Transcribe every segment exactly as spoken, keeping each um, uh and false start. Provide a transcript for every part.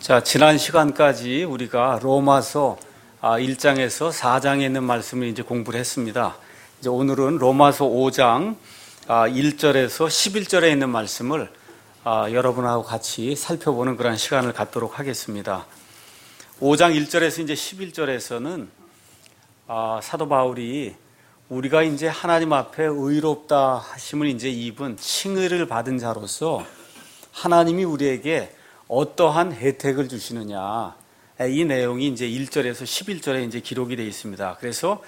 자, 지난 시간까지 우리가 로마서 일 장에서 사 장에 있는 말씀을 이제 공부를 했습니다. 이제 오늘은 로마서 오 장 일 절에서 십일 절에 있는 말씀을 여러분하고 같이 살펴보는 그런 시간을 갖도록 하겠습니다. 오 장 일 절에서 이제 십일 절에서는 사도 바울이 우리가 이제 하나님 앞에 의롭다 하심을 이제 입은 칭의를 받은 자로서 하나님이 우리에게 어떠한 혜택을 주시느냐, 이 내용이 이제 일 절에서 십일 절에 이제 기록이 되어 있습니다. 그래서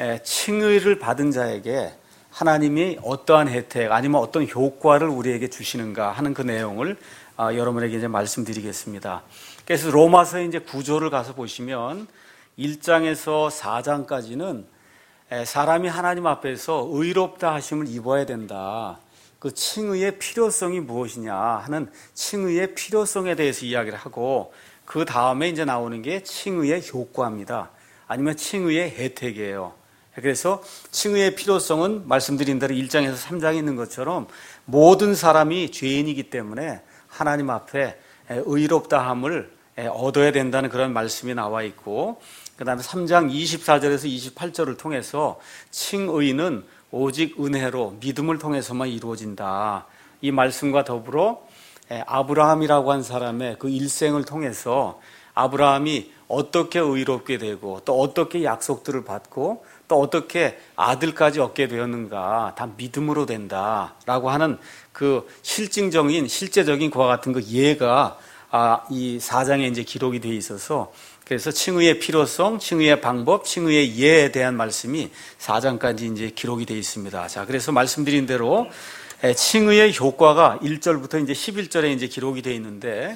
칭의를 받은 자에게 하나님이 어떠한 혜택 아니면 어떤 효과를 우리에게 주시는가 하는 그 내용을 여러분에게 이제 말씀드리겠습니다. 그래서 로마서 이제 구조를 가서 보시면 일 장에서 사 장까지는 사람이 하나님 앞에서 의롭다 하심을 입어야 된다. 그 칭의의 필요성이 무엇이냐 하는 칭의의 필요성에 대해서 이야기를 하고, 그 다음에 이제 나오는 게 칭의의 효과입니다. 아니면 칭의의 혜택이에요. 그래서 칭의의 필요성은 말씀드린 대로 일 장에서 삼 장에 있는 것처럼 모든 사람이 죄인이기 때문에 하나님 앞에 의롭다함을 얻어야 된다는 그런 말씀이 나와 있고, 그 다음에 삼 장 이십사 절에서 이십팔 절을 통해서 칭의는 오직 은혜로 믿음을 통해서만 이루어진다. 이 말씀과 더불어 아브라함이라고 한 사람의 그 일생을 통해서 아브라함이 어떻게 의롭게 되고 또 어떻게 약속들을 받고 또 어떻게 아들까지 얻게 되었는가, 다 믿음으로 된다라고 하는 그 실증적인 실제적인 그와 같은 그 예가 이 사 장에 이제 기록이 되어 있어서, 그래서 칭의의 필요성, 칭의의 방법, 칭의의 예에 대한 말씀이 사 장까지 이제 기록이 되어 있습니다. 자, 그래서 말씀드린 대로 칭의의 효과가 일 절부터 이제 십일 절에 이제 기록이 되어 있는데,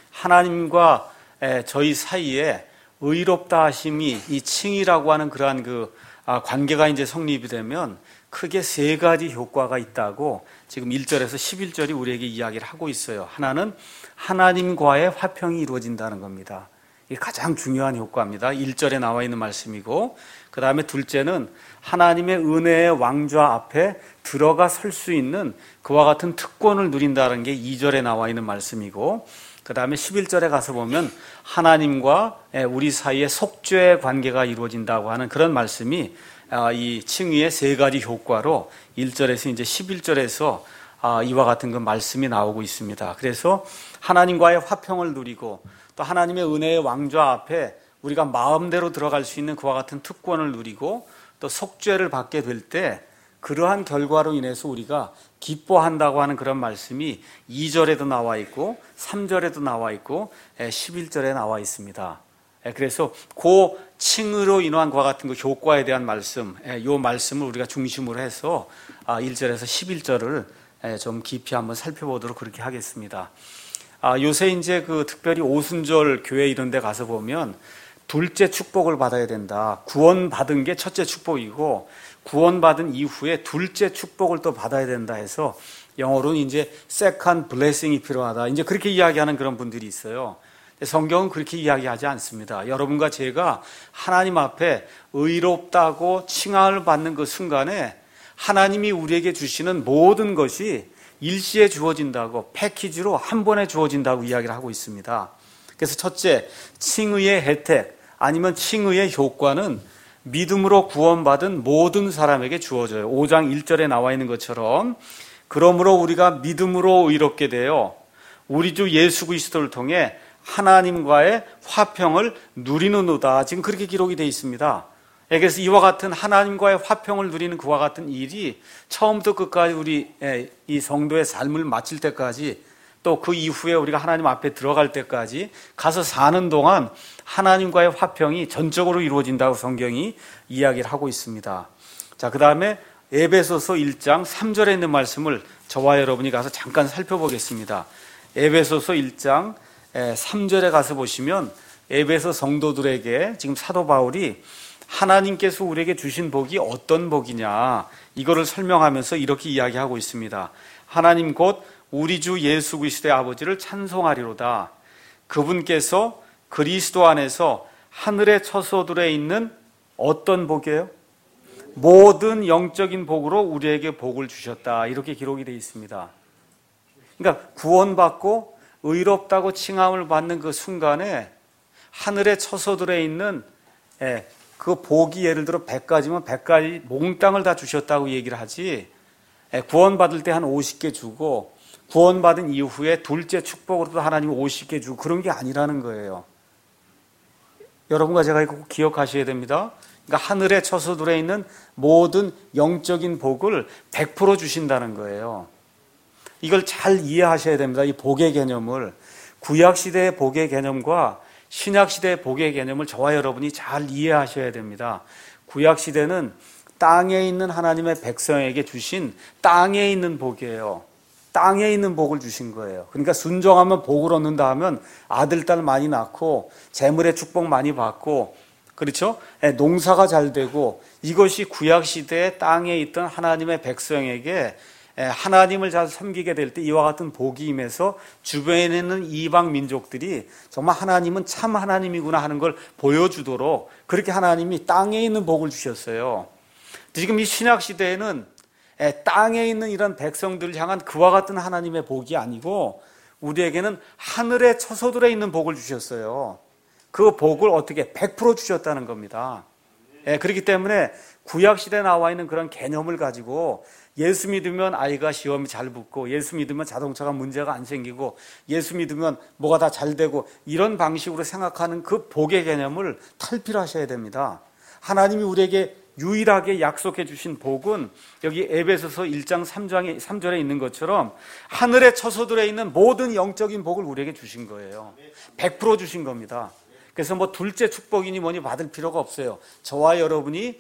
하나님과 저희 사이에 의롭다 하심이 이 칭의라고 하는 그러한 그 관계가 이제 성립이 되면 크게 세 가지 효과가 있다고 지금 일 절에서 십일 절이 우리에게 이야기를 하고 있어요. 하나는 하나님과의 화평이 이루어진다는 겁니다. 이게 가장 중요한 효과입니다. 일 절에 나와 있는 말씀이고, 그 다음에 둘째는 하나님의 은혜의 왕좌 앞에 들어가 설 수 있는 그와 같은 특권을 누린다는 게 이 절에 나와 있는 말씀이고, 그 다음에 십일 절에 가서 보면 하나님과 우리 사이에 속죄의 관계가 이루어진다고 하는 그런 말씀이 이 칭의의 세 가지 효과로 일 절에서 이제 십일 절에서 이와 같은 그 말씀이 나오고 있습니다. 그래서 하나님과의 화평을 누리고 또 하나님의 은혜의 왕좌 앞에 우리가 마음대로 들어갈 수 있는 그와 같은 특권을 누리고 또 속죄를 받게 될 때 그러한 결과로 인해서 우리가 기뻐한다고 하는 그런 말씀이 이 절에도 나와 있고 삼 절에도 나와 있고 십일 절에 나와 있습니다. 그래서 그 칭의로 인한 그와 같은 그 효과에 대한 말씀, 이 말씀을 우리가 중심으로 해서 일 절에서 십일 절을 좀 깊이 한번 살펴보도록 그렇게 하겠습니다. 요새 이제 그 특별히 오순절 교회 이런 데 가서 보면 둘째 축복을 받아야 된다. 구원받은 게 첫째 축복이고 구원받은 이후에 둘째 축복을 또 받아야 된다 해서 영어로는 이제 second blessing이 필요하다. 이제 그렇게 이야기하는 그런 분들이 있어요. 성경은 그렇게 이야기하지 않습니다. 여러분과 제가 하나님 앞에 의롭다고 칭함을 받는 그 순간에 하나님이 우리에게 주시는 모든 것이 일시에 주어진다고, 패키지로 한 번에 주어진다고 이야기를 하고 있습니다. 그래서 첫째, 칭의의 혜택 아니면 칭의의 효과는 믿음으로 구원받은 모든 사람에게 주어져요. 오 장 일 절에 나와 있는 것처럼, 그러므로 우리가 믿음으로 의롭게 되어 우리 주 예수 그리스도를 통해 하나님과의 화평을 누리는도다. 지금 그렇게 기록이 되어 있습니다. 그래서 이와 같은 하나님과의 화평을 누리는 그와 같은 일이 처음부터 끝까지 우리 이 성도의 삶을 마칠 때까지, 또 그 이후에 우리가 하나님 앞에 들어갈 때까지 가서 사는 동안 하나님과의 화평이 전적으로 이루어진다고 성경이 이야기를 하고 있습니다. 자, 그 다음에 에베소서 일 장 삼 절에 있는 말씀을 저와 여러분이 가서 잠깐 살펴보겠습니다. 에베소서 일 장 삼 절에 가서 보시면 에베소 성도들에게 지금 사도 바울이 하나님께서 우리에게 주신 복이 어떤 복이냐, 이거를 설명하면서 이렇게 이야기하고 있습니다. 하나님 곧 우리 주 예수 그리스도의 아버지를 찬송하리로다. 그분께서 그리스도 안에서 하늘의 처소들에 있는 어떤 복이에요? 모든 영적인 복으로 우리에게 복을 주셨다. 이렇게 기록이 되어 있습니다. 그러니까 구원받고 의롭다고 칭함을 받는 그 순간에 하늘에 처소들에 있는 그 복이 예를 들어 백 가지면 백 가지 몽땅을 다 주셨다고 얘기를 하지, 구원받을 때 한 오십 개 주고 구원받은 이후에 둘째 축복으로도 하나님이 오십 개 주고 그런 게 아니라는 거예요. 여러분과 제가 이거 꼭 기억하셔야 됩니다. 그러니까 하늘에 처소들에 있는 모든 영적인 복을 백 퍼센트 주신다는 거예요. 이걸 잘 이해하셔야 됩니다. 이 복의 개념을. 구약시대의 복의 개념과 신약시대의 복의 개념을 저와 여러분이 잘 이해하셔야 됩니다. 구약시대는 땅에 있는 하나님의 백성에게 주신 땅에 있는 복이에요. 땅에 있는 복을 주신 거예요. 그러니까 순종하면 복을 얻는다 하면 아들, 딸 많이 낳고 재물의 축복 많이 받고, 그렇죠? 농사가 잘 되고, 이것이 구약시대의 땅에 있던 하나님의 백성에게 하나님을 잘 섬기게 될 때 이와 같은 복이 임해서 주변에 있는 이방 민족들이 정말 하나님은 참 하나님이구나 하는 걸 보여주도록 그렇게 하나님이 땅에 있는 복을 주셨어요. 지금 이 신약시대에는 땅에 있는 이런 백성들을 향한 그와 같은 하나님의 복이 아니고 우리에게는 하늘의 처소들에 있는 복을 주셨어요. 그 복을 어떻게 백 퍼센트 주셨다는 겁니다. 그렇기 때문에 구약시대에 나와 있는 그런 개념을 가지고 예수 믿으면 아이가 시험이 잘 붙고, 예수 믿으면 자동차가 문제가 안 생기고, 예수 믿으면 뭐가 다 잘 되고, 이런 방식으로 생각하는 그 복의 개념을 탈피하셔야 됩니다. 하나님이 우리에게 유일하게 약속해 주신 복은 여기 에베소서 일 장 삼 절에 있는 것처럼 하늘의 처소들에 있는 모든 영적인 복을 우리에게 주신 거예요. 백 퍼센트 주신 겁니다. 그래서 뭐 둘째 축복이니 뭐니 받을 필요가 없어요. 저와 여러분이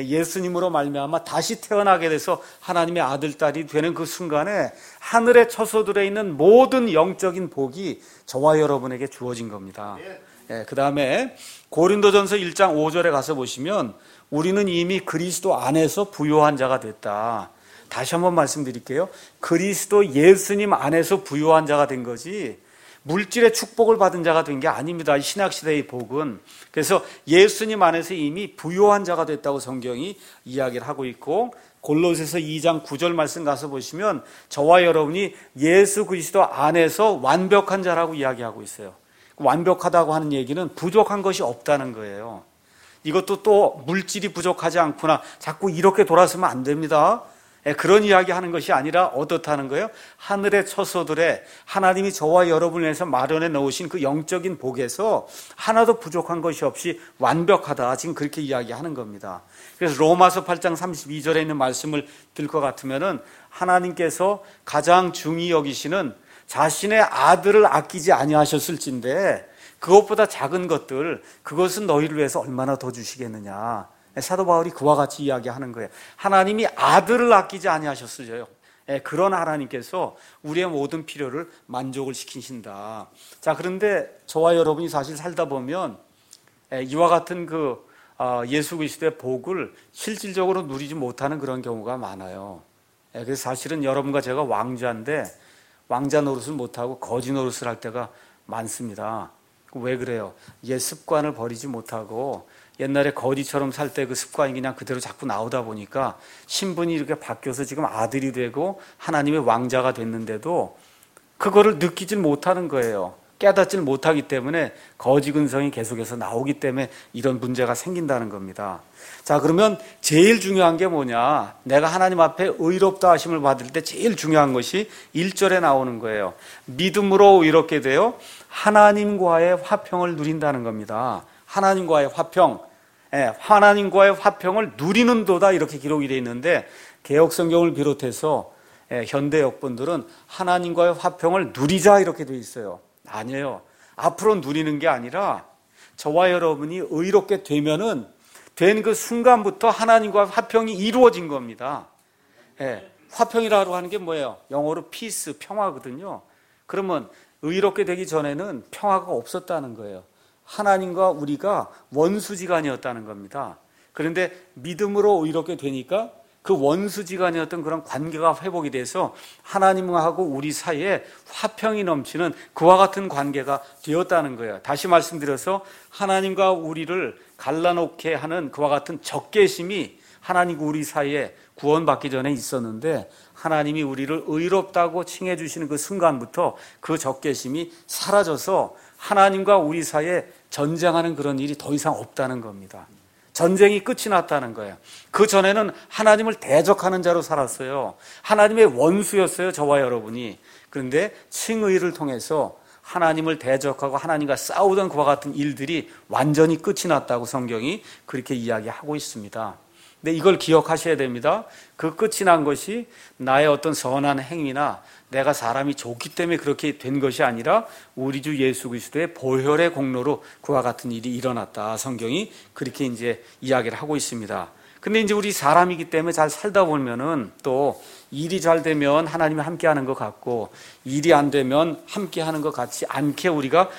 예수님으로 말미암아 다시 태어나게 돼서 하나님의 아들, 딸이 되는 그 순간에 하늘의 처소들에 있는 모든 영적인 복이 저와 여러분에게 주어진 겁니다. 예, 그 다음에 고린도전서 일 장 오 절에 가서 보시면 우리는 이미 그리스도 안에서 부요한 자가 됐다. 다시 한번 말씀드릴게요. 그리스도 예수님 안에서 부요한 자가 된 거지 물질의 축복을 받은 자가 된 게 아닙니다. 신약시대의 복은. 그래서 예수님 안에서 이미 부요한 자가 됐다고 성경이 이야기를 하고 있고, 골로새서 이 장 구 절 말씀 가서 보시면 저와 여러분이 예수 그리스도 안에서 완벽한 자라고 이야기하고 있어요. 완벽하다고 하는 얘기는 부족한 것이 없다는 거예요. 이것도 또 물질이 부족하지 않구나, 자꾸 이렇게 돌아서면 안 됩니다. 그런 이야기 하는 것이 아니라 어떻다는 거예요? 하늘의 처소들에 하나님이 저와 여러분을 위해서 마련해 놓으신 그 영적인 복에서 하나도 부족한 것이 없이 완벽하다, 지금 그렇게 이야기하는 겁니다. 그래서 로마서 팔 장 삼십이 절에 있는 말씀을 들 것 같으면은 하나님께서 가장 중히 여기시는 자신의 아들을 아끼지 아니하셨을진데 그것보다 작은 것들, 그것은 너희를 위해서 얼마나 더 주시겠느냐. 사도 바울이 그와 같이 이야기하는 거예요. 하나님이 아들을 아끼지 아니하셨어요. 그런 하나님께서 우리의 모든 필요를 만족을 시키신다. 자, 그런데 저와 여러분이 사실 살다 보면 이와 같은 그 예수 그리스도의 복을 실질적으로 누리지 못하는 그런 경우가 많아요. 그래서 사실은 여러분과 제가 왕자인데 왕자 노릇을 못하고 거지 노릇을 할 때가 많습니다. 왜 그래요? 옛 습관을 버리지 못하고 옛날에 거지처럼 살 때 그 습관이 그냥 그대로 자꾸 나오다 보니까 신분이 이렇게 바뀌어서 지금 아들이 되고 하나님의 왕자가 됐는데도 그거를 느끼질 못하는 거예요. 깨닫질 못하기 때문에 거지 근성이 계속해서 나오기 때문에 이런 문제가 생긴다는 겁니다. 자, 그러면 제일 중요한 게 뭐냐? 내가 하나님 앞에 의롭다 하심을 받을 때 제일 중요한 것이 일 절에 나오는 거예요. 믿음으로 의롭게 되어 하나님과의 화평을 누린다는 겁니다. 하나님과의 화평. 예, 하나님과의 화평을 누리는 도다, 이렇게 기록이 되어 있는데 개역성경을 비롯해서 예, 현대 역본들은 하나님과의 화평을 누리자 이렇게 되어 있어요. 아니에요. 앞으로 누리는 게 아니라 저와 여러분이 의롭게 되면은 된 그 순간부터 하나님과 화평이 이루어진 겁니다. 예, 화평이라고 하는 게 뭐예요? 영어로 피스, 평화거든요. 그러면 의롭게 되기 전에는 평화가 없었다는 거예요. 하나님과 우리가 원수지간이었다는 겁니다. 그런데 믿음으로 의롭게 되니까 그 원수지간이었던 그런 관계가 회복이 돼서 하나님하고 우리 사이에 화평이 넘치는 그와 같은 관계가 되었다는 거예요. 다시 말씀드려서 하나님과 우리를 갈라놓게 하는 그와 같은 적개심이 하나님과 우리 사이에 구원받기 전에 있었는데 하나님이 우리를 의롭다고 칭해 주시는 그 순간부터 그 적개심이 사라져서 하나님과 우리 사이에 전쟁하는 그런 일이 더 이상 없다는 겁니다. 전쟁이 끝이 났다는 거예요. 그 전에는 하나님을 대적하는 자로 살았어요. 하나님의 원수였어요, 저와 여러분이. 그런데 칭의를 통해서 하나님을 대적하고 하나님과 싸우던 그와 같은 일들이 완전히 끝이 났다고 성경이 그렇게 이야기하고 있습니다. 근데 이걸 기억하셔야 됩니다. 그 끝이 난 것이 나의 어떤 선한 행위나 내가 사람이 좋기 때문에 그렇게 된 것이 아니라 우리 주 예수 그리스도의 보혈의 공로로 그와 같은 일이 일어났다. 성경이 그렇게 이제 이야기를 하고 있습니다. 근데 이제 우리 사람이기 때문에 잘 살다 보면은 또 일이 잘 되면 하나님이 함께 하는 것 같고 일이 안 되면 함께 하는 것 같지 않게 우리가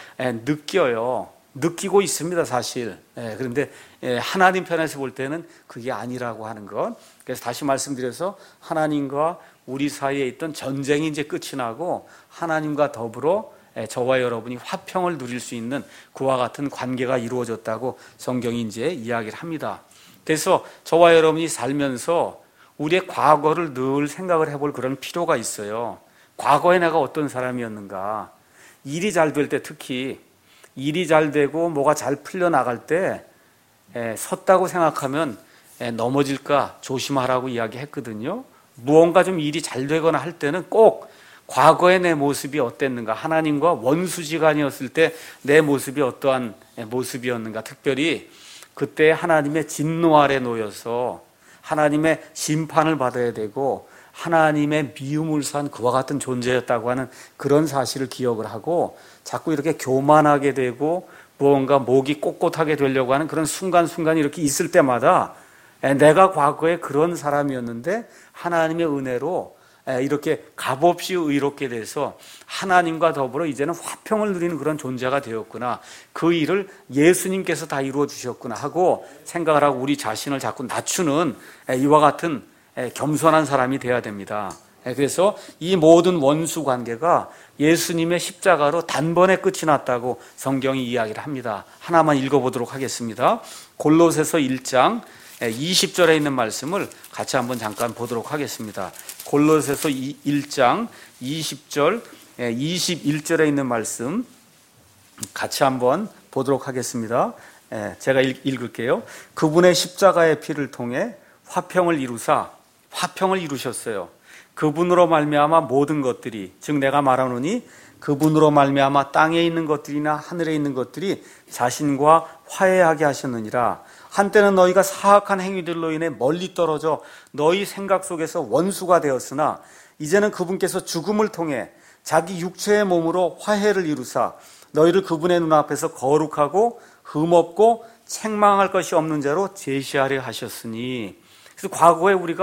느껴요. 느끼고 있습니다, 사실. 그런데 하나님 편에서 볼 때는 그게 아니라고 하는 것. 그래서 다시 말씀드려서 하나님과 우리 사이에 있던 전쟁이 이제 끝이 나고 하나님과 더불어 저와 여러분이 화평을 누릴 수 있는 그와 같은 관계가 이루어졌다고 성경이 이제 이야기를 합니다. 그래서 저와 여러분이 살면서 우리의 과거를 늘 생각을 해볼 그런 필요가 있어요. 과거에 내가 어떤 사람이었는가. 일이 잘 될 때 특히 일이 잘 되고 뭐가 잘 풀려나갈 때 에, 섰다고 생각하면 에, 넘어질까 조심하라고 이야기했거든요. 무언가 좀 일이 잘 되거나 할 때는 꼭 과거의 내 모습이 어땠는가, 하나님과 원수지간이었을 때 내 모습이 어떠한 모습이었는가, 특별히 그때 하나님의 진노 아래 놓여서 하나님의 심판을 받아야 되고 하나님의 미움을 산 그와 같은 존재였다고 하는 그런 사실을 기억을 하고 자꾸 이렇게 교만하게 되고 무언가 목이 꼿꼿하게 되려고 하는 그런 순간순간이 이렇게 있을 때마다 내가 과거에 그런 사람이었는데 하나님의 은혜로 이렇게 값없이 의롭게 돼서 하나님과 더불어 이제는 화평을 누리는 그런 존재가 되었구나. 그 일을 예수님께서 다 이루어 주셨구나 하고 생각을 하고 우리 자신을 자꾸 낮추는 이와 같은 겸손한 사람이 되어야 됩니다. 그래서 이 모든 원수 관계가 예수님의 십자가로 단번에 끝이 났다고 성경이 이야기를 합니다. 하나만 읽어보도록 하겠습니다. 골로새서 일 장 이십 절에 있는 말씀을 같이 한번 잠깐 보도록 하겠습니다. 골로새서 일 장 이십 절, 이십일 절에 있는 말씀 같이 한번 보도록 하겠습니다. 제가 읽을게요. 그분의 십자가의 피를 통해 화평을 이루사 화평을 이루셨어요. 그분으로 말미암아 모든 것들이, 즉 내가 말하노니 그분으로 말미암아 땅에 있는 것들이나 하늘에 있는 것들이 자신과 화해하게 하셨느니라. 한때는 너희가 사악한 행위들로 인해 멀리 떨어져 너희 생각 속에서 원수가 되었으나 이제는 그분께서 죽음을 통해 자기 육체의 몸으로 화해를 이루사 너희를 그분의 눈앞에서 거룩하고 흠없고 책망할 것이 없는 자로 제시하려 하셨으니. 그래서 과거에 우리가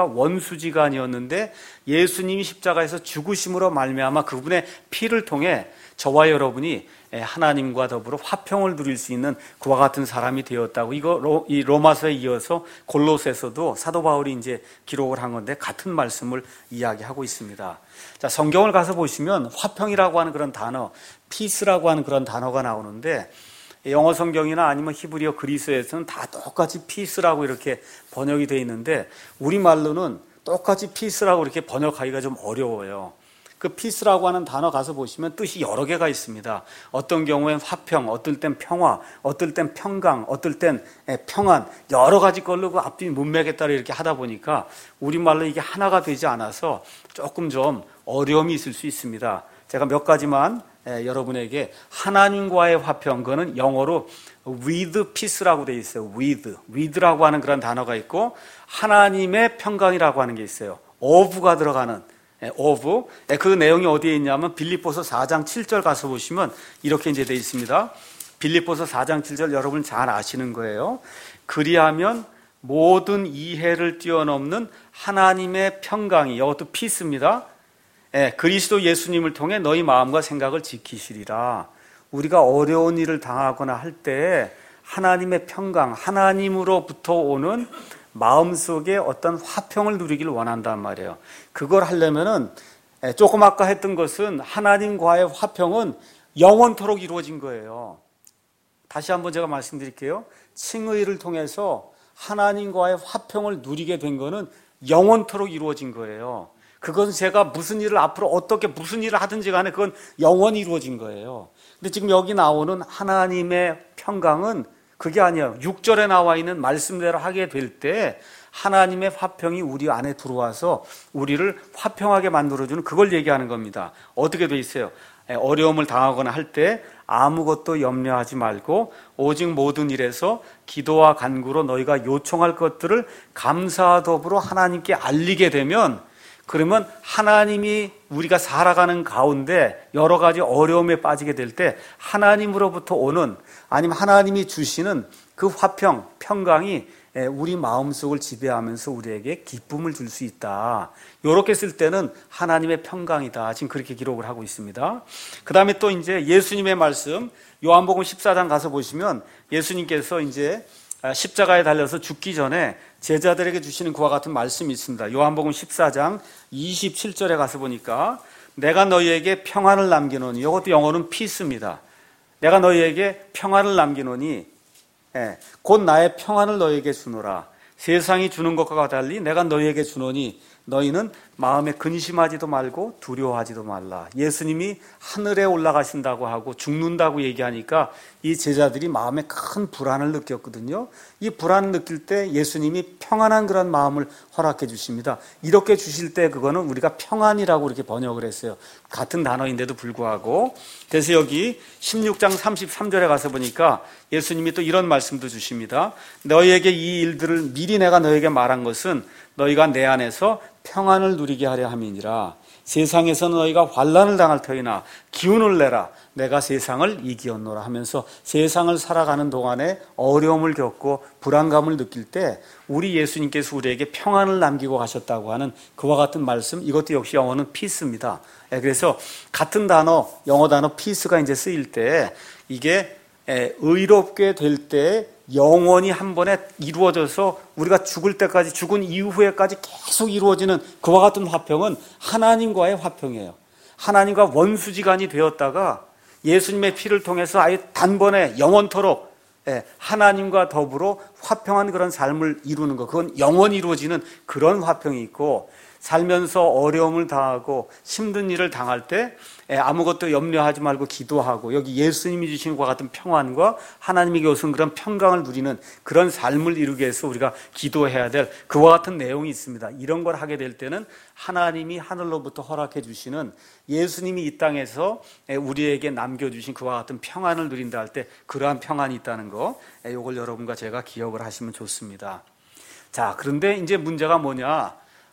원수지간이었는데 예수님이 십자가에서 죽으심으로 말미암아 그분의 피를 통해 저와 여러분이 하나님과 더불어 화평을 누릴 수 있는 그와 같은 사람이 되었다고. 이거 이 로마서에 이어서 골로새서도 사도 바울이 이제 기록을 한 건데 같은 말씀을 이야기하고 있습니다. 자, 성경을 가서 보시면 화평이라고 하는 그런 단어, 피스라고 하는 그런 단어가 나오는데 영어 성경이나 아니면 히브리어 그리스어에서는 다 똑같이 피스라고 이렇게 번역이 되어 있는데 우리말로는 똑같이 피스라고 이렇게 번역하기가 좀 어려워요. 그 피스라고 하는 단어 가서 보시면 뜻이 여러 개가 있습니다. 어떤 경우엔 화평, 어떨 땐 평화, 어떨 땐 평강, 어떨 땐 평안, 여러 가지 걸로 그 앞뒤 문맥에 따라 이렇게 하다 보니까 우리말로 이게 하나가 되지 않아서 조금 좀 어려움이 있을 수 있습니다. 제가 몇 가지만 여러분에게 하나님과의 화평, 그거는 영어로 with peace라고 되어 있어요. with, with라고 하는 그런 단어가 있고 하나님의 평강이라고 하는 게 있어요. of가 들어가는 of. 그 내용이 어디에 있냐면 빌립보서 사 장 칠 절 가서 보시면 이렇게 이제 되어 있습니다. 빌립보서 사 장 칠 절 여러분 잘 아시는 거예요. 그리하면 모든 이해를 뛰어넘는 하나님의 평강이, 이것도 peace입니다. 예, 그리스도 예수님을 통해 너희 마음과 생각을 지키시리라. 우리가 어려운 일을 당하거나 할 때 하나님의 평강, 하나님으로부터 오는 마음속에 어떤 화평을 누리기를 원한단 말이에요. 그걸 하려면은 조금 아까 했던 것은 하나님과의 화평은 영원토록 이루어진 거예요. 다시 한번 제가 말씀드릴게요. 칭의를 통해서 하나님과의 화평을 누리게 된 거는 영원토록 이루어진 거예요. 그건 제가 무슨 일을 앞으로 어떻게 무슨 일을 하든지 간에 그건 영원히 이루어진 거예요. 근데 지금 여기 나오는 하나님의 평강은 그게 아니에요. 육 절에 나와 있는 말씀대로 하게 될 때 하나님의 화평이 우리 안에 들어와서 우리를 화평하게 만들어주는 그걸 얘기하는 겁니다. 어떻게 돼 있어요? 어려움을 당하거나 할 때 아무것도 염려하지 말고 오직 모든 일에서 기도와 간구로 너희가 요청할 것들을 감사와 더불어 하나님께 알리게 되면, 그러면 하나님이 우리가 살아가는 가운데 여러 가지 어려움에 빠지게 될 때 하나님으로부터 오는, 아니면 하나님이 주시는 그 화평, 평강이 우리 마음속을 지배하면서 우리에게 기쁨을 줄 수 있다. 이렇게 쓸 때는 하나님의 평강이다. 지금 그렇게 기록을 하고 있습니다. 그 다음에 또 이제 예수님의 말씀, 요한복음 십사 장 가서 보시면 예수님께서 이제 십자가에 달려서 죽기 전에 제자들에게 주시는 그와 같은 말씀이 있습니다. 요한복음 십사 장 이십칠 절에 가서 보니까 내가 너희에게 평안을 남기노니, 이것도 영어는 피스입니다. 내가 너희에게 평안을 남기노니 예, 곧 나의 평안을 너희에게 주노라. 세상이 주는 것과 달리 내가 너희에게 주노니 너희는 마음에 근심하지도 말고 두려워하지도 말라. 예수님이 하늘에 올라가신다고 하고 죽는다고 얘기하니까 이 제자들이 마음에 큰 불안을 느꼈거든요. 이 불안을 느낄 때 예수님이 평안한 그런 마음을 허락해 주십니다. 이렇게 주실 때 그거는 우리가 평안이라고 이렇게 번역을 했어요. 같은 단어인데도 불구하고. 그래서 여기 십육 장 삼십삼 절에 가서 보니까 예수님이 또 이런 말씀도 주십니다. 너희에게 이 일들을 미리 내가 너희에게 말한 것은 너희가 내 안에서 평안을 누리게 하려 함이니라. 세상에서는 너희가 환난을 당할 터이나 기운을 내라. 내가 세상을 이기었노라 하면서 세상을 살아가는 동안에 어려움을 겪고 불안감을 느낄 때 우리 예수님께서 우리에게 평안을 남기고 가셨다고 하는 그와 같은 말씀, 이것도 역시 영어는 피스입니다. 그래서 같은 단어, 영어 단어 피스가 이제 쓰일 때 이게 의롭게 될 때 영원히 한 번에 이루어져서 우리가 죽을 때까지, 죽은 이후에까지 계속 이루어지는 그와 같은 화평은 하나님과의 화평이에요. 하나님과 원수지간이 되었다가 예수님의 피를 통해서 아예 단번에 영원토록 하나님과 더불어 화평한 그런 삶을 이루는 것, 그건 영원히 이루어지는 그런 화평이 있고, 살면서 어려움을 당하고 힘든 일을 당할 때 아무것도 염려하지 말고 기도하고, 여기 예수님이 주신 것과 같은 평안과 하나님에게 오신 그런 평강을 누리는 그런 삶을 이루기 위해서 우리가 기도해야 될 그와 같은 내용이 있습니다. 이런 걸 하게 될 때는 하나님이 하늘로부터 허락해 주시는, 예수님이 이 땅에서 우리에게 남겨주신 그와 같은 평안을 누린다 할 때 그러한 평안이 있다는 거, 이걸 여러분과 제가 기억을 하시면 좋습니다. 자, 그런데 이제 문제가 뭐냐?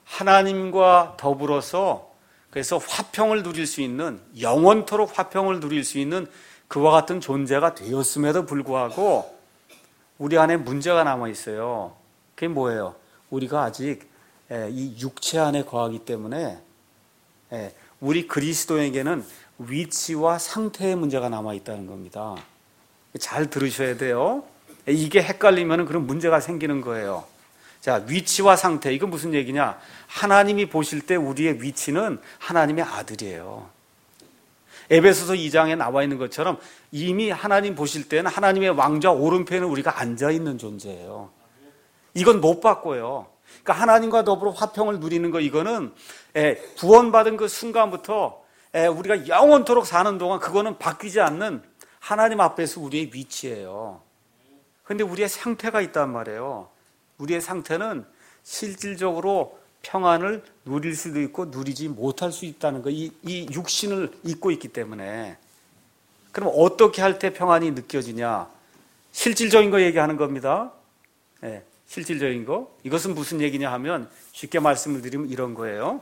하나님과 더불어서 그래서 화평을 누릴 수 있는, 영원토록 화평을 누릴 수 있는 그와 같은 존재가 되었음에도 불구하고 우리 안에 문제가 남아 있어요. 그게 뭐예요? 우리가 아직 이 육체 안에 거하기 때문에 우리 그리스도에게는 위치와 상태의 문제가 남아 있다는 겁니다. 잘 들으셔야 돼요. 이게 헷갈리면 그런 문제가 생기는 거예요. 자, 위치와 상태, 이건 무슨 얘기냐? 하나님이 보실 때 우리의 위치는 하나님의 아들이에요. 에베소서 이 장에 나와 있는 것처럼 이미 하나님 보실 때는 하나님의 왕좌 오른편에 우리가 앉아있는 존재예요. 이건 못 바꿔요. 그러니까 하나님과 더불어 화평을 누리는 거, 이거는 구원받은 그 순간부터 우리가 영원토록 사는 동안 그거는 바뀌지 않는 하나님 앞에서 우리의 위치예요. 그런데 우리의 상태가 있단 말이에요. 우리의 상태는 실질적으로 평안을 누릴 수도 있고 누리지 못할 수 있다는 거, 이, 이 육신을 입고 있기 때문에. 그럼 어떻게 할 때 평안이 느껴지냐? 실질적인 거 얘기하는 겁니다. 네, 실질적인 거. 이것은 무슨 얘기냐 하면 쉽게 말씀을 드리면 이런 거예요.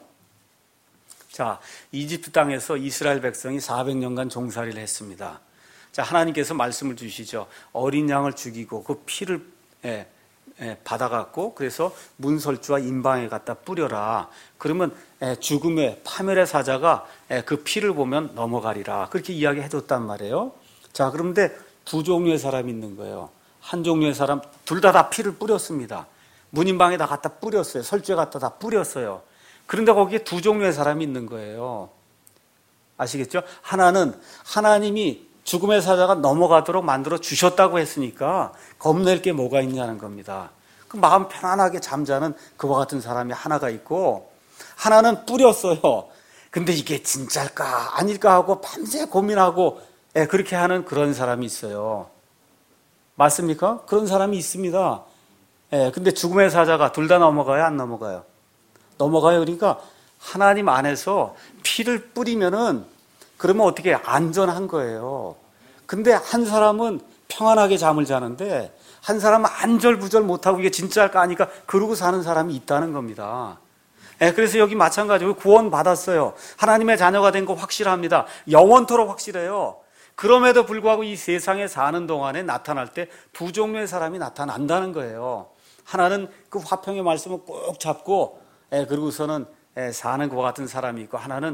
자, 이집트 땅에서 이스라엘 백성이 사백 년간 종살이를 했습니다. 자, 하나님께서 말씀을 주시죠. 어린 양을 죽이고 그 피를 예, 예, 받아갖고 그래서 문설주와 임방에 갖다 뿌려라. 그러면 예, 죽음의 파멸의 사자가 예, 그 피를 보면 넘어가리라. 그렇게 이야기해줬단 말이에요. 자, 그런데 두 종류의 사람이 있는 거예요. 한 종류의 사람, 둘 다 다 피를 뿌렸습니다. 문임방에다 갖다 뿌렸어요. 설주에 갖다 다 뿌렸어요. 그런데 거기에 두 종류의 사람이 있는 거예요. 아시겠죠? 하나는 하나님이 죽음의 사자가 넘어가도록 만들어 주셨다고 했으니까 겁낼 게 뭐가 있냐는 겁니다. 그 마음 편안하게 잠자는 그와 같은 사람이 하나가 있고, 하나는 뿌렸어요. 근데 이게 진짜일까 아닐까 하고 밤새 고민하고 예, 그렇게 하는 그런 사람이 있어요. 맞습니까? 그런 사람이 있습니다. 예, 근데 죽음의 사자가 둘 다 넘어가요, 안 넘어가요? 넘어가요. 그러니까 하나님 안에서 피를 뿌리면은 그러면 어떻게 안전한 거예요. 근데 한 사람은 평안하게 잠을 자는데 한 사람은 안절부절 못하고 이게 진짜일까 하니까 그러고 사는 사람이 있다는 겁니다. 예, 그래서 여기 마찬가지로 구원 받았어요. 하나님의 자녀가 된 거 확실합니다. 영원토록 확실해요. 그럼에도 불구하고 이 세상에 사는 동안에 나타날 때 두 종류의 사람이 나타난다는 거예요. 하나는 그 화평의 말씀을 꼭 잡고 예, 그러고서는 예, 사는 것과 같은 사람이 있고, 하나는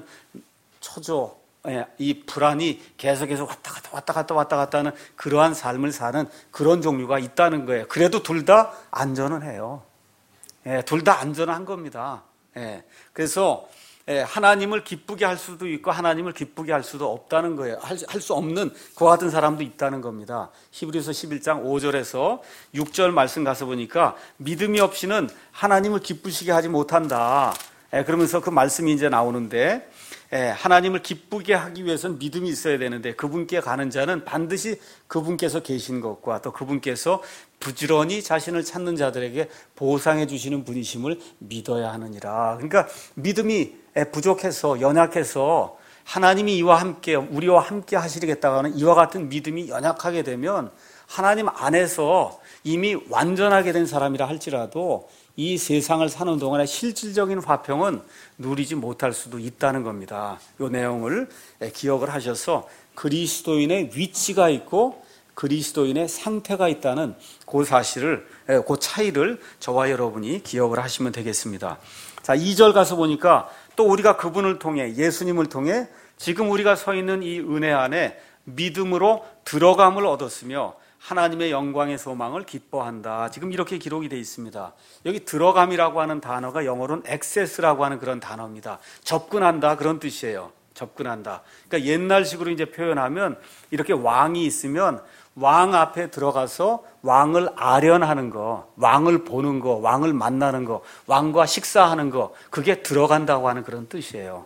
초조, 예, 이 불안이 계속해서 왔다 갔다 왔다 갔다 왔다 갔다 하는 그러한 삶을 사는 그런 종류가 있다는 거예요. 그래도 둘 다 안전은 해요. 예, 둘 다 안전한 겁니다. 예, 그래서 예, 하나님을 기쁘게 할 수도 있고 하나님을 기쁘게 할 수도 없다는 거예요. 할 수 없는 그와 같은 사람도 있다는 겁니다. 히브리서 십일 장 오 절에서 육 절 말씀 가서 보니까 믿음이 없이는 하나님을 기쁘시게 하지 못한다. 예, 그러면서 그 말씀이 이제 나오는데, 예, 하나님을 기쁘게 하기 위해서는 믿음이 있어야 되는데 그분께 가는 자는 반드시 그분께서 계신 것과 또 그분께서 부지런히 자신을 찾는 자들에게 보상해 주시는 분이심을 믿어야 하느니라. 그러니까 믿음이 부족해서 연약해서 하나님이 이와 함께 우리와 함께 하시겠다고 하는 이와 같은 믿음이 연약하게 되면 하나님 안에서 이미 완전하게 된 사람이라 할지라도 이 세상을 사는 동안에 실질적인 화평은 누리지 못할 수도 있다는 겁니다. 이 내용을 기억을 하셔서 그리스도인의 위치가 있고 그리스도인의 상태가 있다는 그 사실을, 그 차이를 저와 여러분이 기억을 하시면 되겠습니다. 자, 이 절 가서 보니까 또 우리가 그분을 통해, 예수님을 통해 지금 우리가 서 있는 이 은혜 안에 믿음으로 들어감을 얻었으며 하나님의 영광의 소망을 기뻐한다. 지금 이렇게 기록이 되어 있습니다. 여기 들어감이라고 하는 단어가 영어로는 access라고 하는 그런 단어입니다. 접근한다, 그런 뜻이에요. 접근한다. 그러니까 옛날식으로 이제 표현하면 이렇게 왕이 있으면 왕 앞에 들어가서 왕을 아련하는 거, 왕을 보는 거, 왕을 만나는 거, 왕과 식사하는 거, 그게 들어간다고 하는 그런 뜻이에요.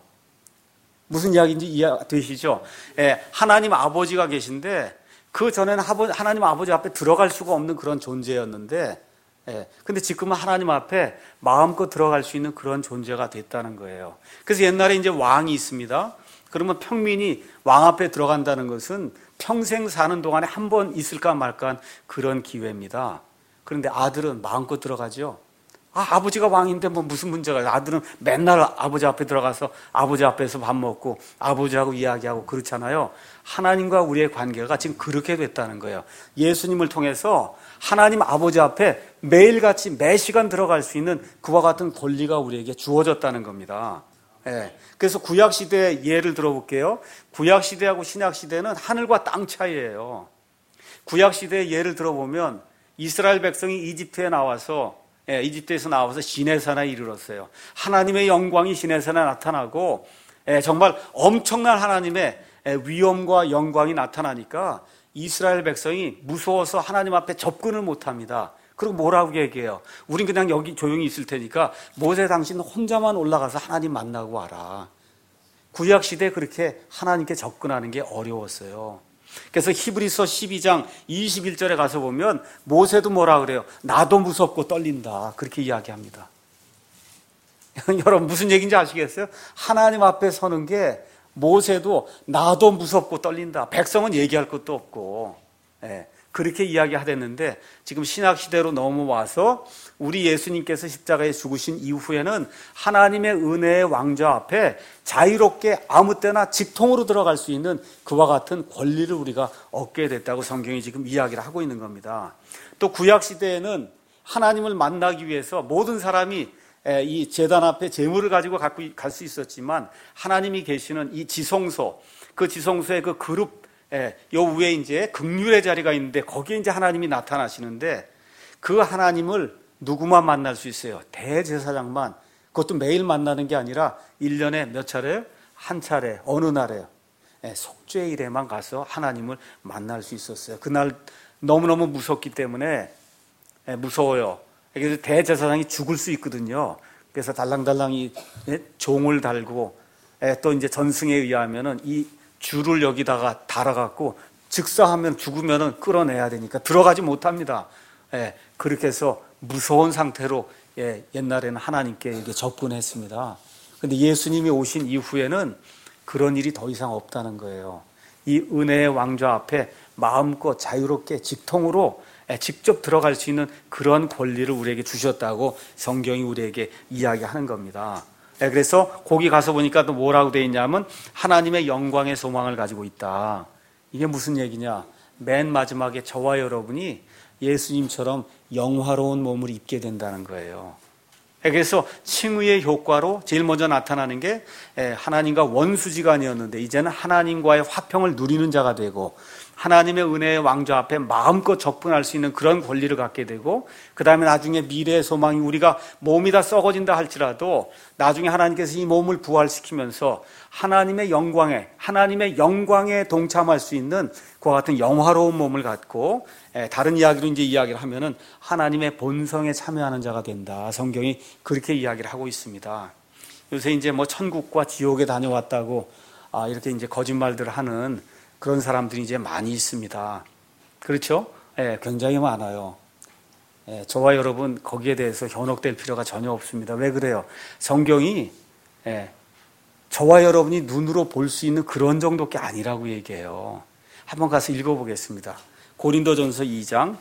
무슨 이야기인지 이해되시죠? 예, 하나님 아버지가 계신데 그 전에는 하나님 아버지 앞에 들어갈 수가 없는 그런 존재였는데, 예, 근데 지금은 하나님 앞에 마음껏 들어갈 수 있는 그런 존재가 됐다는 거예요. 그래서 옛날에 이제 왕이 있습니다. 그러면 평민이 왕 앞에 들어간다는 것은 평생 사는 동안에 한 번 있을까 말까 그런 기회입니다. 그런데 아들은 마음껏 들어가죠. 아, 아버지가 왕인데 뭐 무슨 문제가 있어요. 아들은 맨날 아버지 앞에 들어가서 아버지 앞에서 밥 먹고 아버지하고 이야기하고 그렇잖아요. 하나님과 우리의 관계가 지금 그렇게 됐다는 거예요. 예수님을 통해서 하나님 아버지 앞에 매일같이 매 시간 들어갈 수 있는 그와 같은 권리가 우리에게 주어졌다는 겁니다. 예. 그래서 구약시대의 예를 들어볼게요. 구약시대하고 신약시대는 하늘과 땅 차이예요. 구약시대의 예를 들어보면 이스라엘 백성이 이집트에 나와서 예, 이집트에서 나와서 시내산에 이르렀어요. 하나님의 영광이 시내산에 나타나고 예, 정말 엄청난 하나님의 예, 위엄과 영광이 나타나니까 이스라엘 백성이 무서워서 하나님 앞에 접근을 못합니다. 그리고 뭐라고 얘기해요? 우린 그냥 여기 조용히 있을 테니까 모세 당신 혼자만 올라가서 하나님 만나고 와라. 구약시대에 그렇게 하나님께 접근하는 게 어려웠어요. 그래서 히브리서 십이 장 이십일 절에 가서 보면 모세도 뭐라 그래요? 나도 무섭고 떨린다. 그렇게 이야기합니다. 여러분 무슨 얘기인지 아시겠어요? 하나님 앞에 서는 게 모세도 나도 무섭고 떨린다. 백성은 얘기할 것도 없고 예, 그렇게 이야기하랬는데 지금 신약시대로 넘어와서 우리 예수님께서 십자가에 죽으신 이후에는 하나님의 은혜의 왕좌 앞에 자유롭게 아무 때나 직통으로 들어갈 수 있는 그와 같은 권리를 우리가 얻게 됐다고 성경이 지금 이야기를 하고 있는 겁니다. 또 구약시대에는 하나님을 만나기 위해서 모든 사람이 이 제단 앞에 제물을 가지고 갈 수 있었지만 하나님이 계시는 이 지성소, 그 지성소의 그 그룹 예, 요 위에 이제 긍휼의 자리가 있는데 거기에 이제 하나님이 나타나시는데 그 하나님을 누구만 만날 수 있어요? 대제사장만. 그것도 매일 만나는 게 아니라 일 년에 몇 차례? 한 차례. 어느 날에요? 예, 속죄일에만 가서 하나님을 만날 수 있었어요. 그날 너무너무 무섭기 때문에 예, 무서워요. 그래서 대제사장이 죽을 수 있거든요. 그래서 달랑달랑이 종을 달고 또 이제 전승에 의하면은 이 줄을 여기다가 달아갖고 즉사하면 죽으면은 끌어내야 되니까 들어가지 못합니다. 예, 그렇게 해서 무서운 상태로 예, 옛날에는 하나님께 이렇게 접근했습니다. 근데 예수님이 오신 이후에는 그런 일이 더 이상 없다는 거예요. 이 은혜의 왕좌 앞에 마음껏 자유롭게 직통으로 직접 들어갈 수 있는 그런 권리를 우리에게 주셨다고 성경이 우리에게 이야기하는 겁니다. 그래서 거기 가서 보니까 또 뭐라고 되어 있냐면 하나님의 영광의 소망을 가지고 있다. 이게 무슨 얘기냐? 맨 마지막에 저와 여러분이 예수님처럼 영화로운 몸을 입게 된다는 거예요. 그래서 칭의의 효과로 제일 먼저 나타나는 게 하나님과 원수지간이었는데 이제는 하나님과의 화평을 누리는 자가 되고 하나님의 은혜의 왕좌 앞에 마음껏 접근할 수 있는 그런 권리를 갖게 되고 그 다음에 나중에 미래의 소망이 우리가 몸이 다 썩어진다 할지라도 나중에 하나님께서 이 몸을 부활시키면서 하나님의 영광에 하나님의 영광에 동참할 수 있는 그와 같은 영화로운 몸을 갖고 다른 이야기로 이제 이야기를 하면은 하나님의 본성에 참여하는 자가 된다. 성경이 그렇게 이야기를 하고 있습니다. 요새 이제 뭐 천국과 지옥에 다녀왔다고 아 이렇게 이제 거짓말들을 하는 그런 사람들이 이제 많이 있습니다. 그렇죠? 예, 굉장히 많아요. 예, 저와 여러분 거기에 대해서 현혹될 필요가 전혀 없습니다. 왜 그래요? 성경이 예, 저와 여러분이 눈으로 볼 수 있는 그런 정도가 아니라고 얘기해요. 한번 가서 읽어보겠습니다. 고린도전서 이 장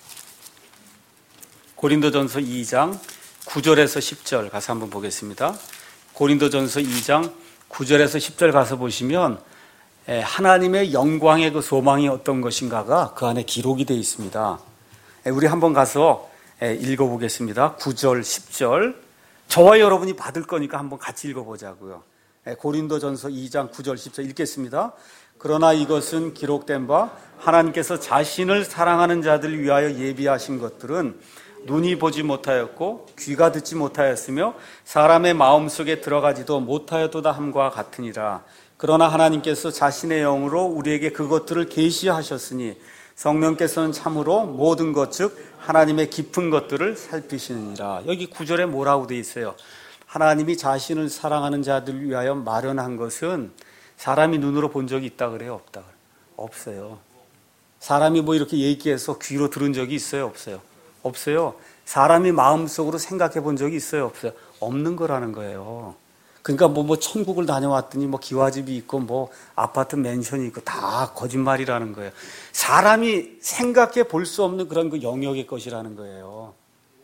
고린도전서 이 장 구 절에서 십 절 가서 한번 보겠습니다. 고린도전서 이 장 구 절에서 십 절 가서 보시면 하나님의 영광의 그 소망이 어떤 것인가가 그 안에 기록이 되어 있습니다. 우리 한번 가서 읽어보겠습니다. 구 절, 십 절. 저와 여러분이 받을 거니까 한번 같이 읽어보자고요. 고린도전서 이 장 구 절, 십 절 읽겠습니다. 그러나 이것은 기록된 바 하나님께서 자신을 사랑하는 자들 위하여 예비하신 것들은 눈이 보지 못하였고 귀가 듣지 못하였으며 사람의 마음속에 들어가지도 못하였도다 함과 같으니라. 그러나 하나님께서 자신의 영으로 우리에게 그것들을 계시하셨으니 성령께서는 참으로 모든 것 즉 하나님의 깊은 것들을 살피시느니라. 여기 구 절에 뭐라고 되어 있어요? 하나님이 자신을 사랑하는 자들 위하여 마련한 것은 사람이 눈으로 본 적이 있다 그래요? 없다 그래요? 없어요. 사람이 뭐 이렇게 얘기해서 귀로 들은 적이 있어요? 없어요? 없어요. 사람이 마음속으로 생각해 본 적이 있어요? 없어요? 없는 거라는 거예요. 그러니까 뭐, 뭐, 천국을 다녀왔더니 뭐 기와집이 있고 뭐 아파트 맨션이 있고 다 거짓말이라는 거예요. 사람이 생각해 볼 수 없는 그런 그 영역의 것이라는 거예요.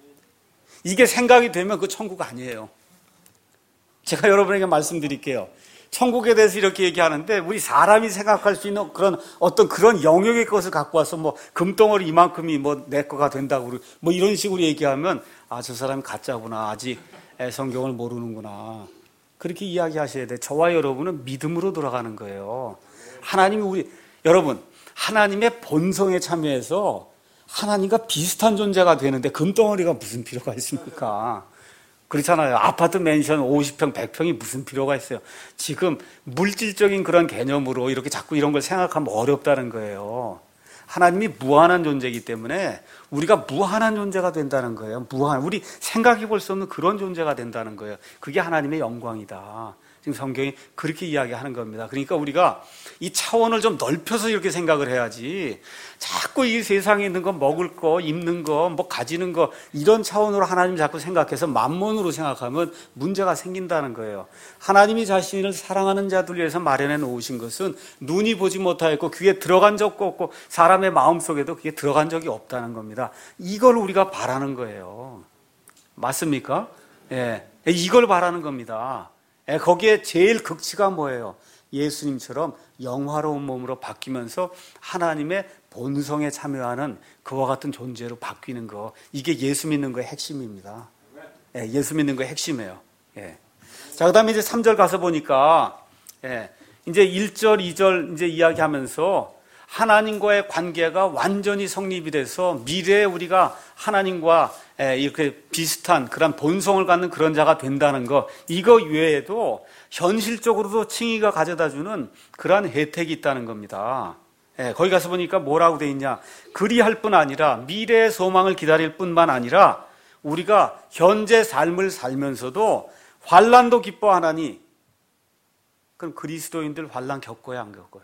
이게 생각이 되면 그 천국 아니에요. 제가 여러분에게 말씀드릴게요. 천국에 대해서 이렇게 얘기하는데 우리 사람이 생각할 수 있는 그런 어떤 그런 영역의 것을 갖고 와서 뭐 금덩어리 이만큼이 뭐 내 거가 된다고 뭐 이런 식으로 얘기하면 아, 저 사람이 가짜구나. 아직 성경을 모르는구나. 그렇게 이야기하셔야 돼요. 저와 여러분은 믿음으로 돌아가는 거예요. 하나님이 우리, 여러분, 하나님의 본성에 참여해서 하나님과 비슷한 존재가 되는데 금덩어리가 무슨 필요가 있습니까? 그렇잖아요. 아파트 맨션 오십 평, 백 평이 무슨 필요가 있어요. 지금 물질적인 그런 개념으로 이렇게 자꾸 이런 걸 생각하면 어렵다는 거예요. 하나님이 무한한 존재이기 때문에 우리가 무한한 존재가 된다는 거예요. 무한, 우리 생각해 볼 수 없는 그런 존재가 된다는 거예요. 그게 하나님의 영광이다. 지금 성경이 그렇게 이야기하는 겁니다. 그러니까 우리가 이 차원을 좀 넓혀서 이렇게 생각을 해야지 자꾸 이 세상에 있는 거 먹을 거, 입는 거, 뭐 가지는 거 이런 차원으로 하나님 자꾸 생각해서 만몬으로 생각하면 문제가 생긴다는 거예요. 하나님이 자신을 사랑하는 자들 위해서 마련해 놓으신 것은 눈이 보지 못하였고 귀에 들어간 적도 없고 사람의 마음속에도 그게 들어간 적이 없다는 겁니다. 이걸 우리가 바라는 거예요. 맞습니까? 예, 이걸 바라는 겁니다. 거기에 제일 극치가 뭐예요? 예수님처럼 영화로운 몸으로 바뀌면서 하나님의 본성에 참여하는 그와 같은 존재로 바뀌는 거. 이게 예수 믿는 거의 핵심입니다. 예, 예수 믿는 거의 핵심이에요. 예. 자, 그 다음에 이제 삼 절 가서 보니까, 예, 이제 일 절, 이 절 이제 이야기하면서 하나님과의 관계가 완전히 성립이 돼서 미래에 우리가 하나님과 이렇게 비슷한 그런 본성을 갖는 그런 자가 된다는 것, 이거 외에도 현실적으로도 칭의가 가져다주는 그러한 혜택이 있다는 겁니다. 거기 가서 보니까 뭐라고 돼 있냐? 그리할 뿐 아니라 미래의 소망을 기다릴 뿐만 아니라 우리가 현재 삶을 살면서도 환난도 기뻐하나니, 그럼 그리스도인들 환난 겪어야 안 겪어요?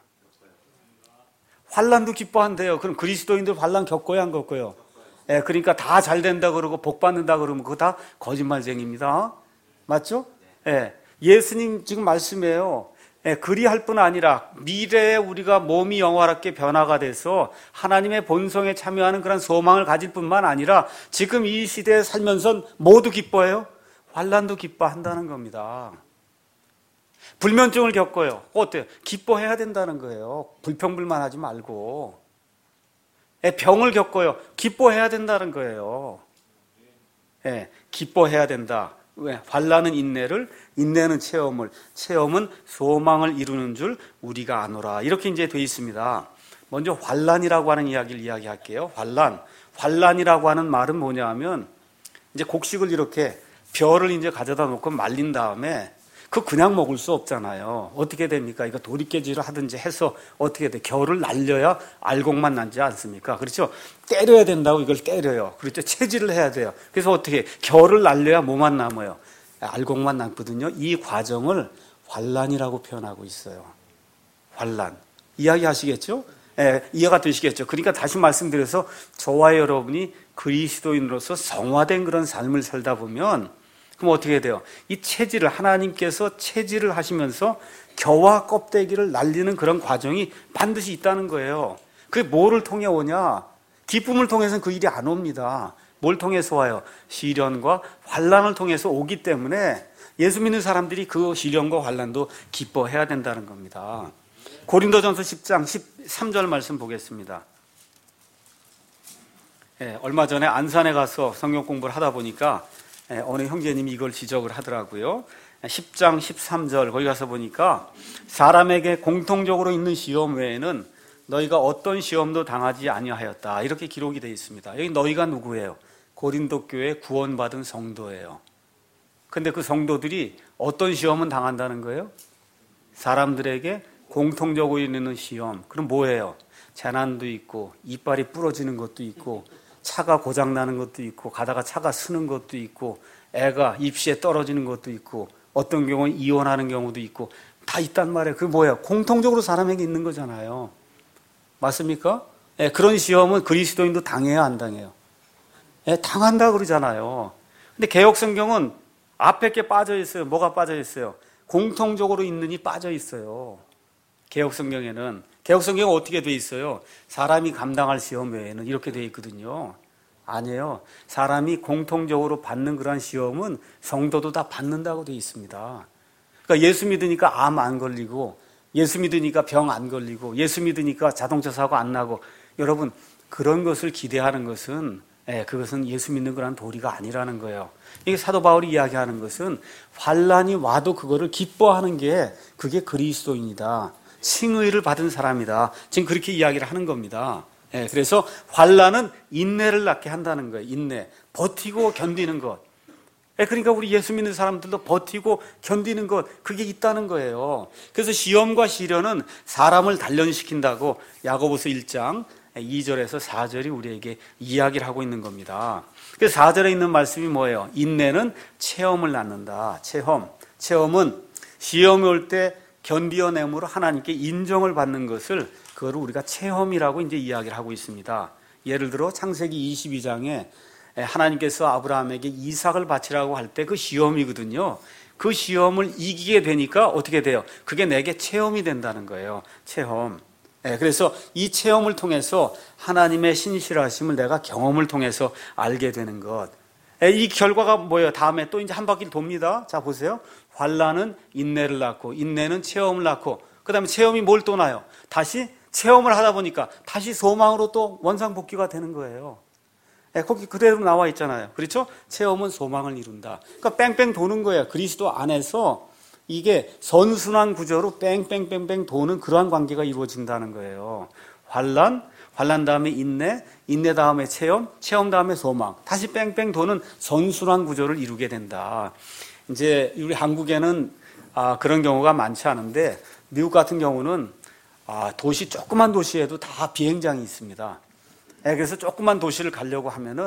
환난도 기뻐한대요. 그럼 그리스도인들 환난 겪어야 안 겪어요? 예, 그러니까 다 잘 된다 그러고 복 받는다 그러면 그거 다 거짓말쟁입니다. 맞죠? 예, 예수님 지금 말씀해요. 예, 그리할 뿐 아니라 미래에 우리가 몸이 영화롭게 변화가 돼서 하나님의 본성에 참여하는 그런 소망을 가질 뿐만 아니라 지금 이 시대에 살면서 모두 기뻐해요. 환난도 기뻐한다는 겁니다. 불면증을 겪어요. 어때요? 기뻐해야 된다는 거예요. 불평불만하지 말고. 예, 병을 겪어요. 기뻐해야 된다는 거예요. 예, 기뻐해야 된다. 왜? 환난은 인내를, 인내는 체험을, 체험은 소망을 이루는 줄 우리가 아노라. 이렇게 이제 돼 있습니다. 먼저 환난이라고 하는 이야기를 이야기할게요. 환난. 환난이라고 하는 말은 뭐냐 하면, 이제 곡식을 이렇게 벼를 이제 가져다 놓고 말린 다음에 그 그냥 먹을 수 없잖아요. 어떻게 됩니까? 이거 도리깨질을 하든지 해서 어떻게 돼? 겨를 날려야 알곡만 나지 않습니까? 그렇죠? 때려야 된다고 이걸 때려요. 그렇죠? 체질을 해야 돼요. 그래서 어떻게? 겨를 날려야 뭐만 남아요? 알곡만 남거든요. 이 과정을 환난이라고 표현하고 있어요. 환난. 이야기하시겠죠? 예, 이해가 되시겠죠? 그러니까 다시 말씀드려서 저와 여러분이 그리스도인으로서 성화된 그런 삶을 살다 보면 그럼 어떻게 돼요? 이 체질을, 하나님께서 체질을 하시면서 겨와 껍데기를 날리는 그런 과정이 반드시 있다는 거예요. 그게 뭐를 통해 오냐? 기쁨을 통해서는 그 일이 안 옵니다. 뭘 통해서 와요? 시련과 환난을 통해서 오기 때문에 예수 믿는 사람들이 그 시련과 환난도 기뻐해야 된다는 겁니다. 고린도전서 십 장 십삼 절 말씀 보겠습니다. 예, 얼마 전에 안산에 가서 성경 공부를 하다 보니까 어느 형제님이 이걸 지적을 하더라고요. 십 장 십삼 절 거기 가서 보니까 사람에게 공통적으로 있는 시험 외에는 너희가 어떤 시험도 당하지 아니하였다. 이렇게 기록이 되어 있습니다. 여기 너희가 누구예요? 고린도 교회 구원받은 성도예요. 근데 그 성도들이 어떤 시험은 당한다는 거예요? 사람들에게 공통적으로 있는 시험. 그럼 뭐예요? 재난도 있고 이빨이 부러지는 것도 있고 차가 고장나는 것도 있고 가다가 차가 쓰는 것도 있고 애가 입시에 떨어지는 것도 있고 어떤 경우는 이혼하는 경우도 있고 다 있단 말이에요. 그게 뭐예요? 공통적으로 사람에게 있는 거잖아요. 맞습니까? 예, 그런 시험은 그리스도인도 당해야 안 당해요? 예, 당한다 그러잖아요. 근데 개역성경은 앞에 게 빠져 있어요. 뭐가 빠져 있어요? 공통적으로 있는이 빠져 있어요. 개역성경에는. 개역성경은 어떻게 돼 있어요? 사람이 감당할 시험 외에는 이렇게 돼 있거든요. 아니에요. 사람이 공통적으로 받는 그러한 시험은 성도도 다 받는다고 돼 있습니다. 그러니까 예수 믿으니까 암 안 걸리고 예수 믿으니까 병 안 걸리고 예수 믿으니까 자동차 사고 안 나고 여러분 그런 것을 기대하는 것은 예, 그것은 예수 믿는 거라는 도리가 아니라는 거예요. 이게 사도 바울이 이야기하는 것은 환난이 와도 그거를 기뻐하는 게 그게 그리스도인이다. 칭의를 받은 사람이다. 지금 그렇게 이야기를 하는 겁니다. 예, 그래서 환난은 인내를 낳게 한다는 거예요. 인내. 버티고 견디는 것. 예, 그러니까 우리 예수 믿는 사람들도 버티고 견디는 것, 그게 있다는 거예요. 그래서 시험과 시련은 사람을 단련시킨다고 야고보서 일 장 이 절에서 사 절이 우리에게 이야기를 하고 있는 겁니다. 그래서 사 절에 있는 말씀이 뭐예요? 인내는 체험을 낳는다. 체험. 체험은 시험이 올 때 견디어냄으로 하나님께 인정을 받는 것을 그거를 우리가 체험이라고 이제 이야기를 하고 있습니다. 예를 들어 창세기 이십이 장에 하나님께서 아브라함에게 이삭을 바치라고 할 때 그 시험이거든요. 그 시험을 이기게 되니까 어떻게 돼요? 그게 내게 체험이 된다는 거예요. 체험. 그래서 이 체험을 통해서 하나님의 신실하심을 내가 경험을 통해서 알게 되는 것. 이 결과가 뭐예요? 다음에 또 이제 한 바퀴 돕니다. 자, 보세요. 환난은 인내를 낳고, 인내는 체험을 낳고, 그 다음에 체험이 뭘 또 나요? 다시 체험을 하다 보니까 다시 소망으로 또 원상복귀가 되는 거예요. 거기 그대로 나와 있잖아요. 그렇죠? 체험은 소망을 이룬다. 그러니까 뺑뺑 도는 거예요. 그리스도 안에서 이게 선순환 구조로 뺑뺑뺑뺑 도는 그러한 관계가 이루어진다는 거예요. 환난, 환난 다음에 인내, 인내 다음에 체험, 체험 다음에 소망. 다시 뺑뺑 도는 선순환 구조를 이루게 된다. 이제 우리 한국에는 아, 그런 경우가 많지 않은데 미국 같은 경우는 아, 도시 조그만 도시에도 다 비행장이 있습니다. 네, 그래서 조그만 도시를 가려고 하면은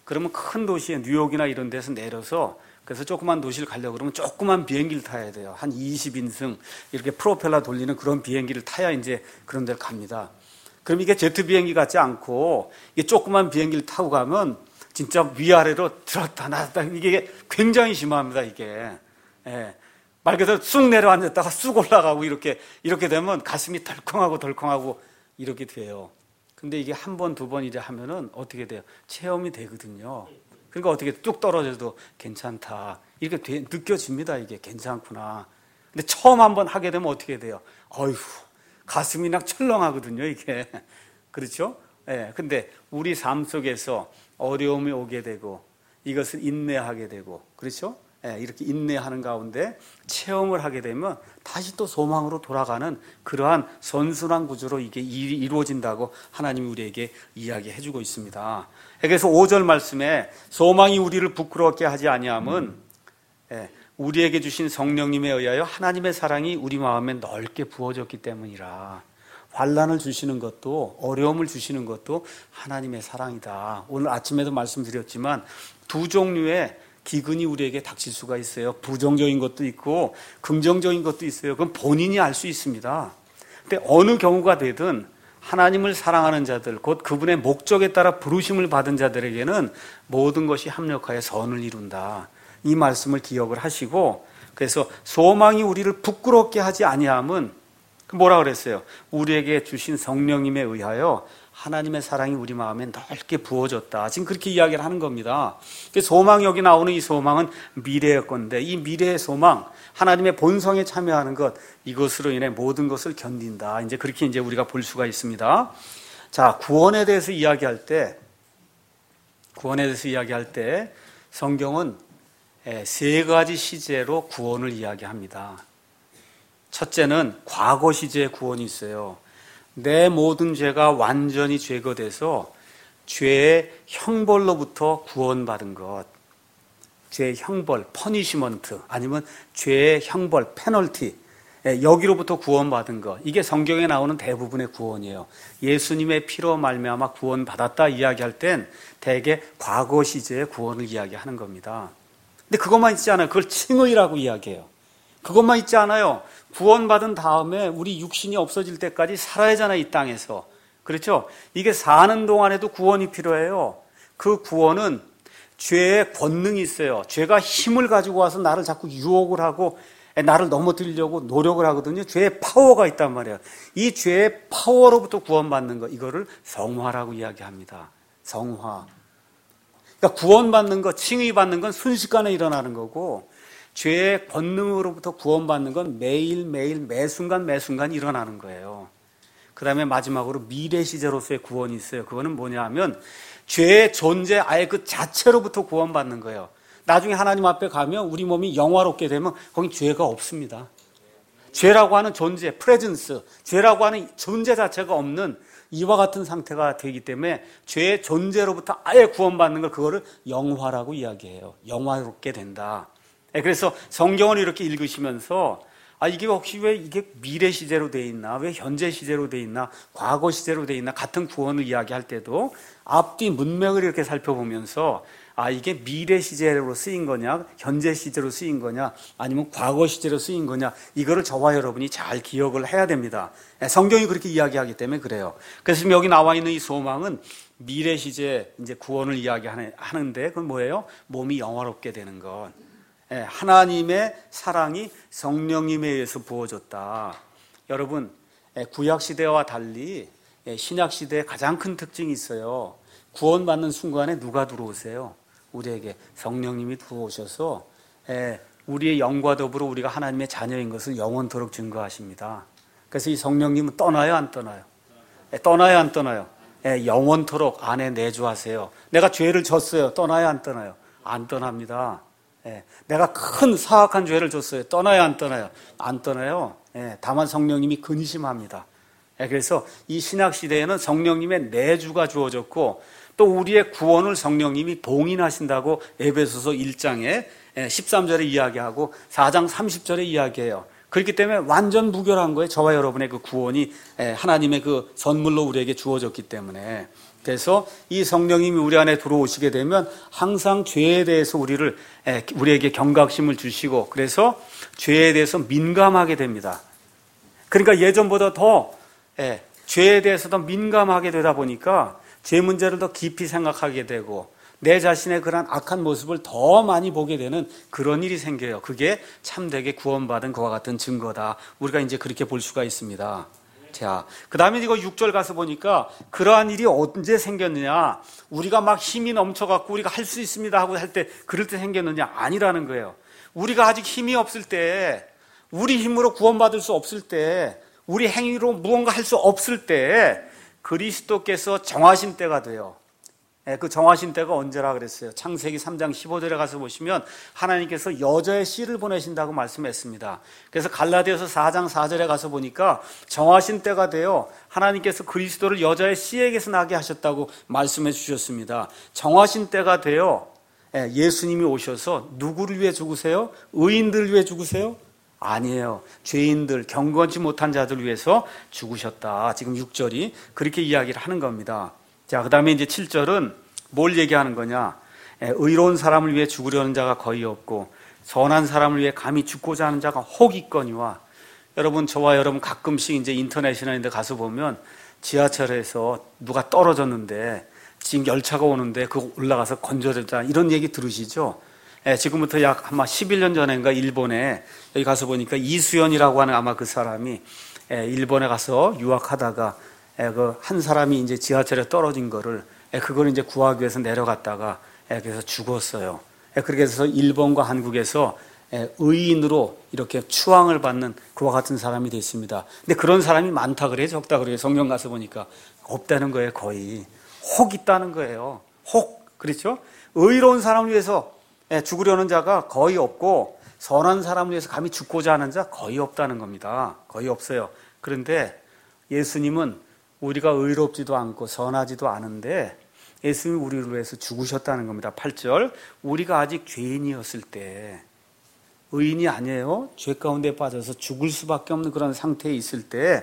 그러면 큰 도시에 뉴욕이나 이런 데서 내려서 그래서 조그만 도시를 가려고 그러면 조그만 비행기를 타야 돼요. 한 이십 인승 이렇게 프로펠러 돌리는 그런 비행기를 타야 이제 그런 데를 갑니다. 그럼 이게 제트 비행기 같지 않고 이게 조그만 비행기를 타고 가면 진짜 위아래로 들었다 놨다 이게 굉장히 심합니다. 이게 예. 말 그대로 쑥 내려앉았다가 쑥 올라가고 이렇게 이렇게 되면 가슴이 덜컹하고 덜컹하고 이렇게 돼요. 근데 이게 한 번, 두 번 이제 하면은 어떻게 돼요? 체험이 되거든요. 그러니까 어떻게 뚝 떨어져도 괜찮다. 이렇게 돼, 느껴집니다. 이게 괜찮구나. 근데 처음 한번 하게 되면 어떻게 돼요? 어휴, 가슴이 막 철렁하거든요. 이게. 그렇죠? 예. 근데 우리 삶 속에서 어려움이 오게 되고 이것을 인내하게 되고 그렇죠? 예, 이렇게 인내하는 가운데 체험을 하게 되면 다시 또 소망으로 돌아가는 그러한 선순환 구조로 이게 일이 이루어진다고 하나님이 우리에게 이야기해 주고 있습니다. 그래서 오 절 말씀에 소망이 우리를 부끄럽게 하지 아니함은 예, 우리에게 주신 성령님에 의하여 하나님의 사랑이 우리 마음에 넓게 부어졌기 때문이라. 환난을 주시는 것도 어려움을 주시는 것도 하나님의 사랑이다. 오늘 아침에도 말씀드렸지만 두 종류의 기근이 우리에게 닥칠 수가 있어요. 부정적인 것도 있고 긍정적인 것도 있어요. 그건 본인이 알 수 있습니다. 근데 어느 경우가 되든 하나님을 사랑하는 자들, 곧 그분의 목적에 따라 부르심을 받은 자들에게는 모든 것이 합력하여 선을 이룬다. 이 말씀을 기억을 하시고 그래서 소망이 우리를 부끄럽게 하지 아니함은 뭐라 그랬어요? 우리에게 주신 성령님에 의하여 하나님의 사랑이 우리 마음에 넓게 부어졌다. 지금 그렇게 이야기를 하는 겁니다. 소망, 여기 나오는 이 소망은 미래의 건데 이 미래의 소망, 하나님의 본성에 참여하는 것, 이것으로 인해 모든 것을 견딘다. 이제 그렇게 이제 우리가 볼 수가 있습니다. 자, 구원에 대해서 이야기할 때, 구원에 대해서 이야기할 때 성경은 세 가지 시제로 구원을 이야기합니다. 첫째는 과거 시제의 구원이 있어요. 내 모든 죄가 완전히 제거돼서 죄의 형벌로부터 구원받은 것. 죄의 형벌, 퍼니시먼트, 아니면 죄의 형벌, 페널티, 여기로부터 구원받은 것. 이게 성경에 나오는 대부분의 구원이에요. 예수님의 피로 말미암아 구원받았다 이야기할 땐 대개 과거 시제의 구원을 이야기하는 겁니다. 근데 그것만 있지 않아요. 그걸 칭의라고 이야기해요. 그것만 있지 않아요. 구원받은 다음에 우리 육신이 없어질 때까지 살아야 하잖아요. 이 땅에서. 그렇죠? 이게 사는 동안에도 구원이 필요해요. 그 구원은 죄의 권능이 있어요. 죄가 힘을 가지고 와서 나를 자꾸 유혹을 하고 나를 넘어뜨리려고 노력을 하거든요. 죄의 파워가 있단 말이에요. 이 죄의 파워로부터 구원받는 것, 이거를 성화라고 이야기합니다. 성화. 그러니까 구원받는 것, 칭의받는 건 순식간에 일어나는 거고 죄의 권능으로부터 구원받는 건 매일매일 매순간 매순간 일어나는 거예요. 그 다음에 마지막으로 미래 시제로서의 구원이 있어요. 그거는 뭐냐 하면 죄의 존재 아예 그 자체로부터 구원받는 거예요. 나중에 하나님 앞에 가면 우리 몸이 영화롭게 되면 거기 죄가 없습니다. 죄라고 하는 존재, 프레젠스, 죄라고 하는 존재 자체가 없는 이와 같은 상태가 되기 때문에 죄의 존재로부터 아예 구원받는 걸 그거를 영화라고 이야기해요. 영화롭게 된다. 그래서 성경을 이렇게 읽으시면서 아 이게 혹시 왜 이게 미래 시제로 돼 있나, 왜 현재 시제로 돼 있나, 과거 시제로 돼 있나, 같은 구원을 이야기할 때도 앞뒤 문맥을 이렇게 살펴보면서 아 이게 미래 시제로 쓰인 거냐, 현재 시제로 쓰인 거냐, 아니면 과거 시제로 쓰인 거냐, 이거를 저와 여러분이 잘 기억을 해야 됩니다. 성경이 그렇게 이야기하기 때문에 그래요. 그래서 지금 여기 나와 있는 이 소망은 미래 시제 이제 구원을 이야기하는데 그건 뭐예요? 몸이 영화롭게 되는 것. 하나님의 사랑이 성령님에 의해서 부어졌다. 여러분, 구약시대와 달리 신약시대에 가장 큰 특징이 있어요. 구원받는 순간에 누가 들어오세요? 우리에게 성령님이 들어오셔서 우리의 영과 더불어 우리가 하나님의 자녀인 것을 영원토록 증거하십니다. 그래서 이 성령님은 떠나요, 안 떠나요? 떠나요, 안 떠나요? 영원토록 안에 내주하세요. 내가 죄를 졌어요. 떠나요, 안 떠나요? 안 떠납니다. 예, 내가 큰 사악한 죄를 줬어요. 떠나요, 안 떠나요? 안 떠나요. 예, 다만 성령님이 근심합니다. 예, 그래서 이 신약 시대에는 성령님의 내주가 주어졌고 또 우리의 구원을 성령님이 봉인하신다고 에베소서 일 장에 십삼 절에 이야기하고 사 장 삼십 절에 이야기해요. 그렇기 때문에 완전 무결한 거예요. 저와 여러분의 그 구원이 하나님의 그 선물로 우리에게 주어졌기 때문에. 그래서 이 성령님이 우리 안에 들어오시게 되면 항상 죄에 대해서 우리를 우리에게 경각심을 주시고 그래서 죄에 대해서 민감하게 됩니다. 그러니까 예전보다 더 예, 죄에 대해서 더 민감하게 되다 보니까 죄 문제를 더 깊이 생각하게 되고 내 자신의 그런 악한 모습을 더 많이 보게 되는 그런 일이 생겨요. 그게 참되게 구원받은 그와 같은 증거다. 우리가 이제 그렇게 볼 수가 있습니다. 자, 그 다음에 이거 육 절 가서 보니까 그러한 일이 언제 생겼느냐? 우리가 막 힘이 넘쳐갖고 우리가 할 수 있습니다 하고 할 때 그럴 때 생겼느냐? 아니라는 거예요. 우리가 아직 힘이 없을 때, 우리 힘으로 구원받을 수 없을 때, 우리 행위로 무언가 할 수 없을 때 그리스도께서 정하신 때가 돼요. 그 정하신 때가 언제라 그랬어요? 창세기 삼 장 십오 절에 가서 보시면 하나님께서 여자의 씨를 보내신다고 말씀했습니다. 그래서 갈라디아서 사 장 사 절에 가서 보니까 정하신 때가 되어 하나님께서 그리스도를 여자의 씨에게서 나게 하셨다고 말씀해 주셨습니다. 정하신 때가 되어 예수님이 오셔서 누구를 위해 죽으세요? 의인들을 위해 죽으세요? 아니에요. 죄인들, 경건치 못한 자들 위해서 죽으셨다. 지금 육 절이 그렇게 이야기를 하는 겁니다. 자, 그 다음에 이제 칠 절은 뭘 얘기하는 거냐? 의로운 사람을 위해 죽으려는 자가 거의 없고 선한 사람을 위해 감히 죽고자 하는 자가 혹 있거니와. 여러분, 저와 여러분 가끔씩 이제 인터넷이나 이런 데 가서 보면 지하철에서 누가 떨어졌는데 지금 열차가 오는데 그거 올라가서 건져내자 이런 얘기 들으시죠? 예, 지금부터 약 아마 십일 년 전인가 일본에 여기 가서 보니까 이수연이라고 하는 아마 그 사람이 예, 일본에 가서 유학하다가 예, 그 한 사람이 이제 지하철에 떨어진 거를 예, 그걸 이제 구하기 위해서 내려갔다가 예, 그래서 죽었어요. 예, 그렇게 해서 일본과 한국에서 예, 의인으로 이렇게 추앙을 받는 그와 같은 사람이 됐습니다. 근데 그런 사람이 많다 그래요, 적다 그래요? 성경 가서 보니까 없다는 거예요, 거의. 혹 있다는 거예요. 혹, 그렇죠? 의로운 사람을 위해서 죽으려는 자가 거의 없고 선한 사람을 위해서 감히 죽고자 하는 자 거의 없다는 겁니다. 거의 없어요. 그런데 예수님은 우리가 의롭지도 않고 선하지도 않은데 예수님이 우리를 위해서 죽으셨다는 겁니다. 팔 절, 우리가 아직 죄인이었을 때, 의인이 아니에요. 죄 가운데 빠져서 죽을 수밖에 없는 그런 상태에 있을 때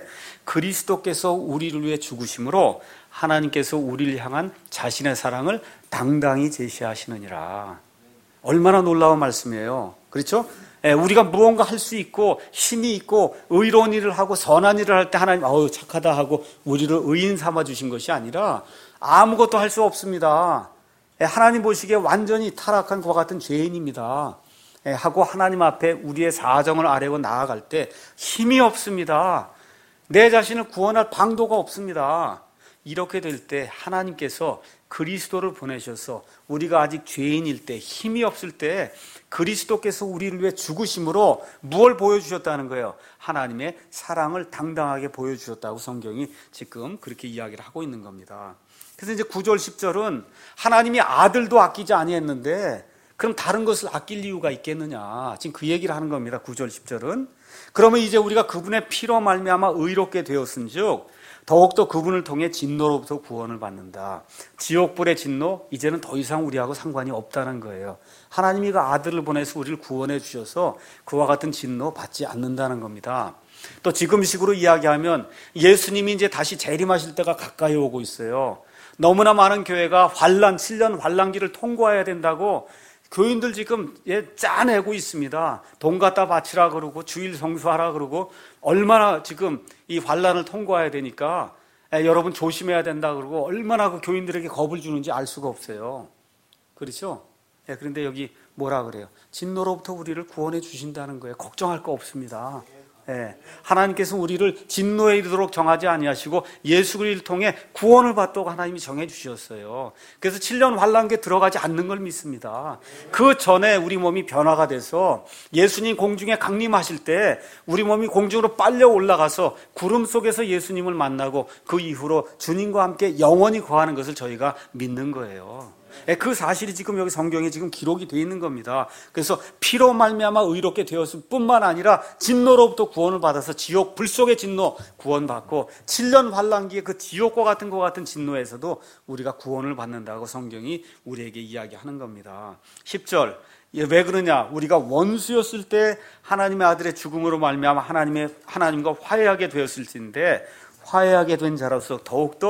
그리스도께서 우리를 위해 죽으심으로 하나님께서 우리를 향한 자신의 사랑을 당당히 제시하시느니라. 얼마나 놀라운 말씀이에요. 그렇죠? 예, 우리가 무언가 할 수 있고 힘이 있고 의로운 일을 하고 선한 일을 할 때 하나님 어우 착하다 하고 우리를 의인 삼아 주신 것이 아니라 아무것도 할 수 없습니다. 예, 하나님 보시기에 완전히 타락한 그와 같은 죄인입니다. 예, 하고 하나님 앞에 우리의 사정을 아뢰고 나아갈 때 힘이 없습니다. 내 자신을 구원할 방도가 없습니다. 이렇게 될 때 하나님께서 그리스도를 보내셔서 우리가 아직 죄인일 때 힘이 없을 때 그리스도께서 우리를 위해 죽으심으로 무엇을 보여주셨다는 거예요? 하나님의 사랑을 당당하게 보여주셨다고 성경이 지금 그렇게 이야기를 하고 있는 겁니다. 그래서 이제 구 절 십 절은 하나님이 아들도 아끼지 아니했는데 그럼 다른 것을 아낄 이유가 있겠느냐? 지금 그 얘기를 하는 겁니다. 구 절 십 절은. 그러면 이제 우리가 그분의 피로 말미암아 의롭게 되었은즉 더욱더 그분을 통해 진노로부터 구원을 받는다. 지옥불의 진노, 이제는 더 이상 우리하고 상관이 없다는 거예요. 하나님이 그 아들을 보내서 우리를 구원해 주셔서 그와 같은 진노 받지 않는다는 겁니다. 또 지금식으로 이야기하면 예수님이 이제 다시 재림하실 때가 가까이 오고 있어요. 너무나 많은 교회가 환란, 칠 년 환란기를 통과해야 된다고 교인들 지금 예, 짜내고 있습니다. 돈 갖다 바치라 그러고 주일 성수하라 그러고 얼마나 지금 이 환란을 통과해야 되니까 예, 여러분 조심해야 된다 그러고 얼마나 그 교인들에게 겁을 주는지 알 수가 없어요. 그렇죠? 예, 그런데 여기 뭐라 그래요? 진노로부터 우리를 구원해 주신다는 거예요. 걱정할 거 없습니다. 예, 하나님께서 우리를 진노에 이르도록 정하지 아니하시고 예수 그리스도를 통해 구원을 받도록 하나님이 정해 주셨어요. 그래서 칠 년 환란기에 들어가지 않는 걸 믿습니다. 그 전에 우리 몸이 변화가 돼서 예수님 공중에 강림하실 때 우리 몸이 공중으로 빨려 올라가서 구름 속에서 예수님을 만나고 그 이후로 주님과 함께 영원히 거하는 것을 저희가 믿는 거예요. 그 사실이 지금 여기 성경에 지금 기록이 되어 있는 겁니다. 그래서 피로 말미암아 의롭게 되었을 뿐만 아니라 진노로부터 구원을 받아서 지옥 불 속의 진노 구원받고 칠 년 환란기의 그 지옥과 같은 것 같은 진노에서도 우리가 구원을 받는다고 성경이 우리에게 이야기하는 겁니다. 십 절, 왜 그러냐? 우리가 원수였을 때 하나님의 아들의 죽음으로 말미암아 하나님의 하나님과 화해하게 되었을 텐데 화해하게 된 자로서 더욱더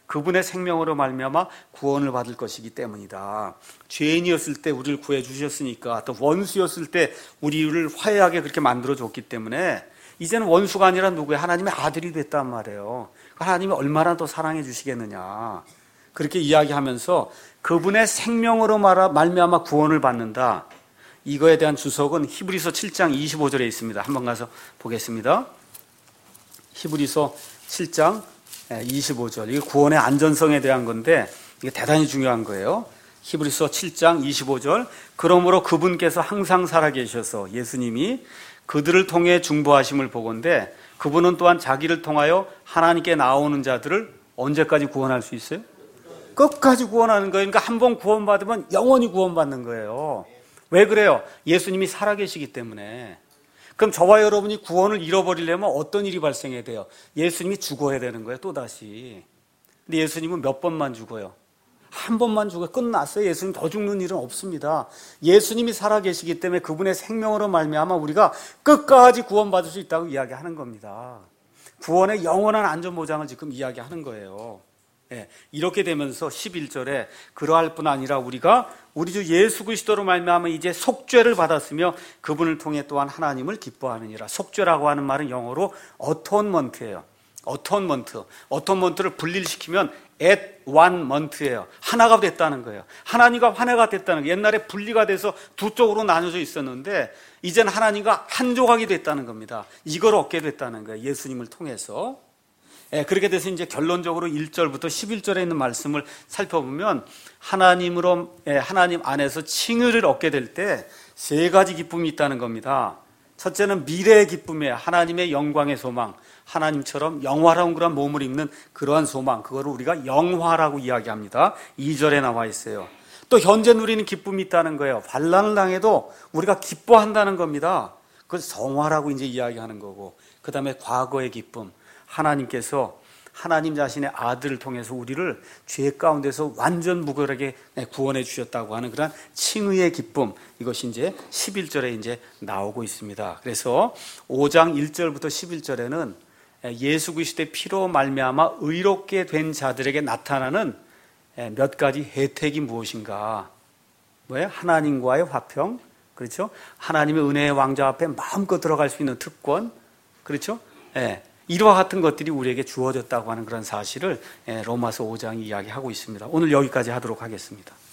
그분의 생명으로 말미암아 구원을 받을 것이기 때문이다. 죄인이었을 때 우리를 구해 주셨으니까, 또 원수였을 때 우리를 화해하게 그렇게 만들어 줬기 때문에 이제는 원수가 아니라 누구예요? 하나님의 아들이 됐단 말이에요. 하나님이 얼마나 더 사랑해 주시겠느냐, 그렇게 이야기하면서 그분의 생명으로 말미암아 구원을 받는다. 이거에 대한 주석은 히브리서 칠 장 이십오 절에 있습니다. 한번 가서 보겠습니다. 히브리서 칠 장 이십오 절. 이게 구원의 안전성에 대한 건데 이게 대단히 중요한 거예요. 히브리서 칠 장 이십오 절. 그러므로 그분께서 항상 살아계셔서, 예수님이 그들을 통해 중보하심을 보건대 그분은 또한 자기를 통하여 하나님께 나오는 자들을 언제까지 구원할 수 있어요? 끝까지 구원하는 거예요. 그러니까 한 번 구원받으면 영원히 구원받는 거예요. 왜 그래요? 예수님이 살아계시기 때문에. 그럼 저와 여러분이 구원을 잃어버리려면 어떤 일이 발생해야 돼요? 예수님이 죽어야 되는 거예요, 또다시. 근데 예수님은 몇 번만 죽어요? 한 번만 죽어요. 끝났어요. 예수님 더 죽는 일은 없습니다. 예수님이 살아계시기 때문에 그분의 생명으로 말미암아 우리가 끝까지 구원받을 수 있다고 이야기하는 겁니다. 구원의 영원한 안전보장을 지금 이야기하는 거예요. 예, 이렇게 되면서 십일 절에 그러할 뿐 아니라 우리가 우리 주 예수 그리스도로 말미암아 이제 속죄를 받았으며 그분을 통해 또한 하나님을 기뻐하느니라. 속죄라고 하는 말은 영어로 어톤먼트예요. 어톤먼트. 어톤먼트를 분리시키면 at one month예요. 하나가 됐다는 거예요. 하나님과 화해가 됐다는 거예요. 옛날에 분리가 돼서 두 쪽으로 나눠져 있었는데 이제는 하나님과 한 조각이 됐다는 겁니다. 이걸 얻게 됐다는 거예요. 예수님을 통해서. 예, 그렇게 돼서 이제 결론적으로 일 절부터 십일 절에 있는 말씀을 살펴보면 하나님으로, 예, 하나님 안에서 칭의를 얻게 될 때 세 가지 기쁨이 있다는 겁니다. 첫째는 미래의 기쁨이에요. 하나님의 영광의 소망. 하나님처럼 영화로운 그런 몸을 입는 그러한 소망. 그거를 우리가 영화라고 이야기합니다. 이 절에 나와 있어요. 또 현재 누리는 기쁨이 있다는 거예요. 환난을 당해도 우리가 기뻐한다는 겁니다. 그걸 성화라고 이제 이야기하는 거고. 그 다음에 과거의 기쁨. 하나님께서 하나님 자신의 아들을 통해서 우리를 죄 가운데서 완전 무결하게 구원해 주셨다고 하는 그런 칭의의 기쁨, 이것이 이제 십일 절에 이제 나오고 있습니다. 그래서 오 장 일 절부터 십일 절에는 예수 그리스도의 피로 말미암아 의롭게 된 자들에게 나타나는 몇 가지 혜택이 무엇인가? 뭐예요? 하나님과의 화평, 그렇죠? 하나님의 은혜의 왕좌 앞에 마음껏 들어갈 수 있는 특권, 그렇죠? 예. 이와 같은 것들이 우리에게 주어졌다고 하는 그런 사실을 로마서 오 장이 이야기하고 있습니다. 오늘 여기까지 하도록 하겠습니다.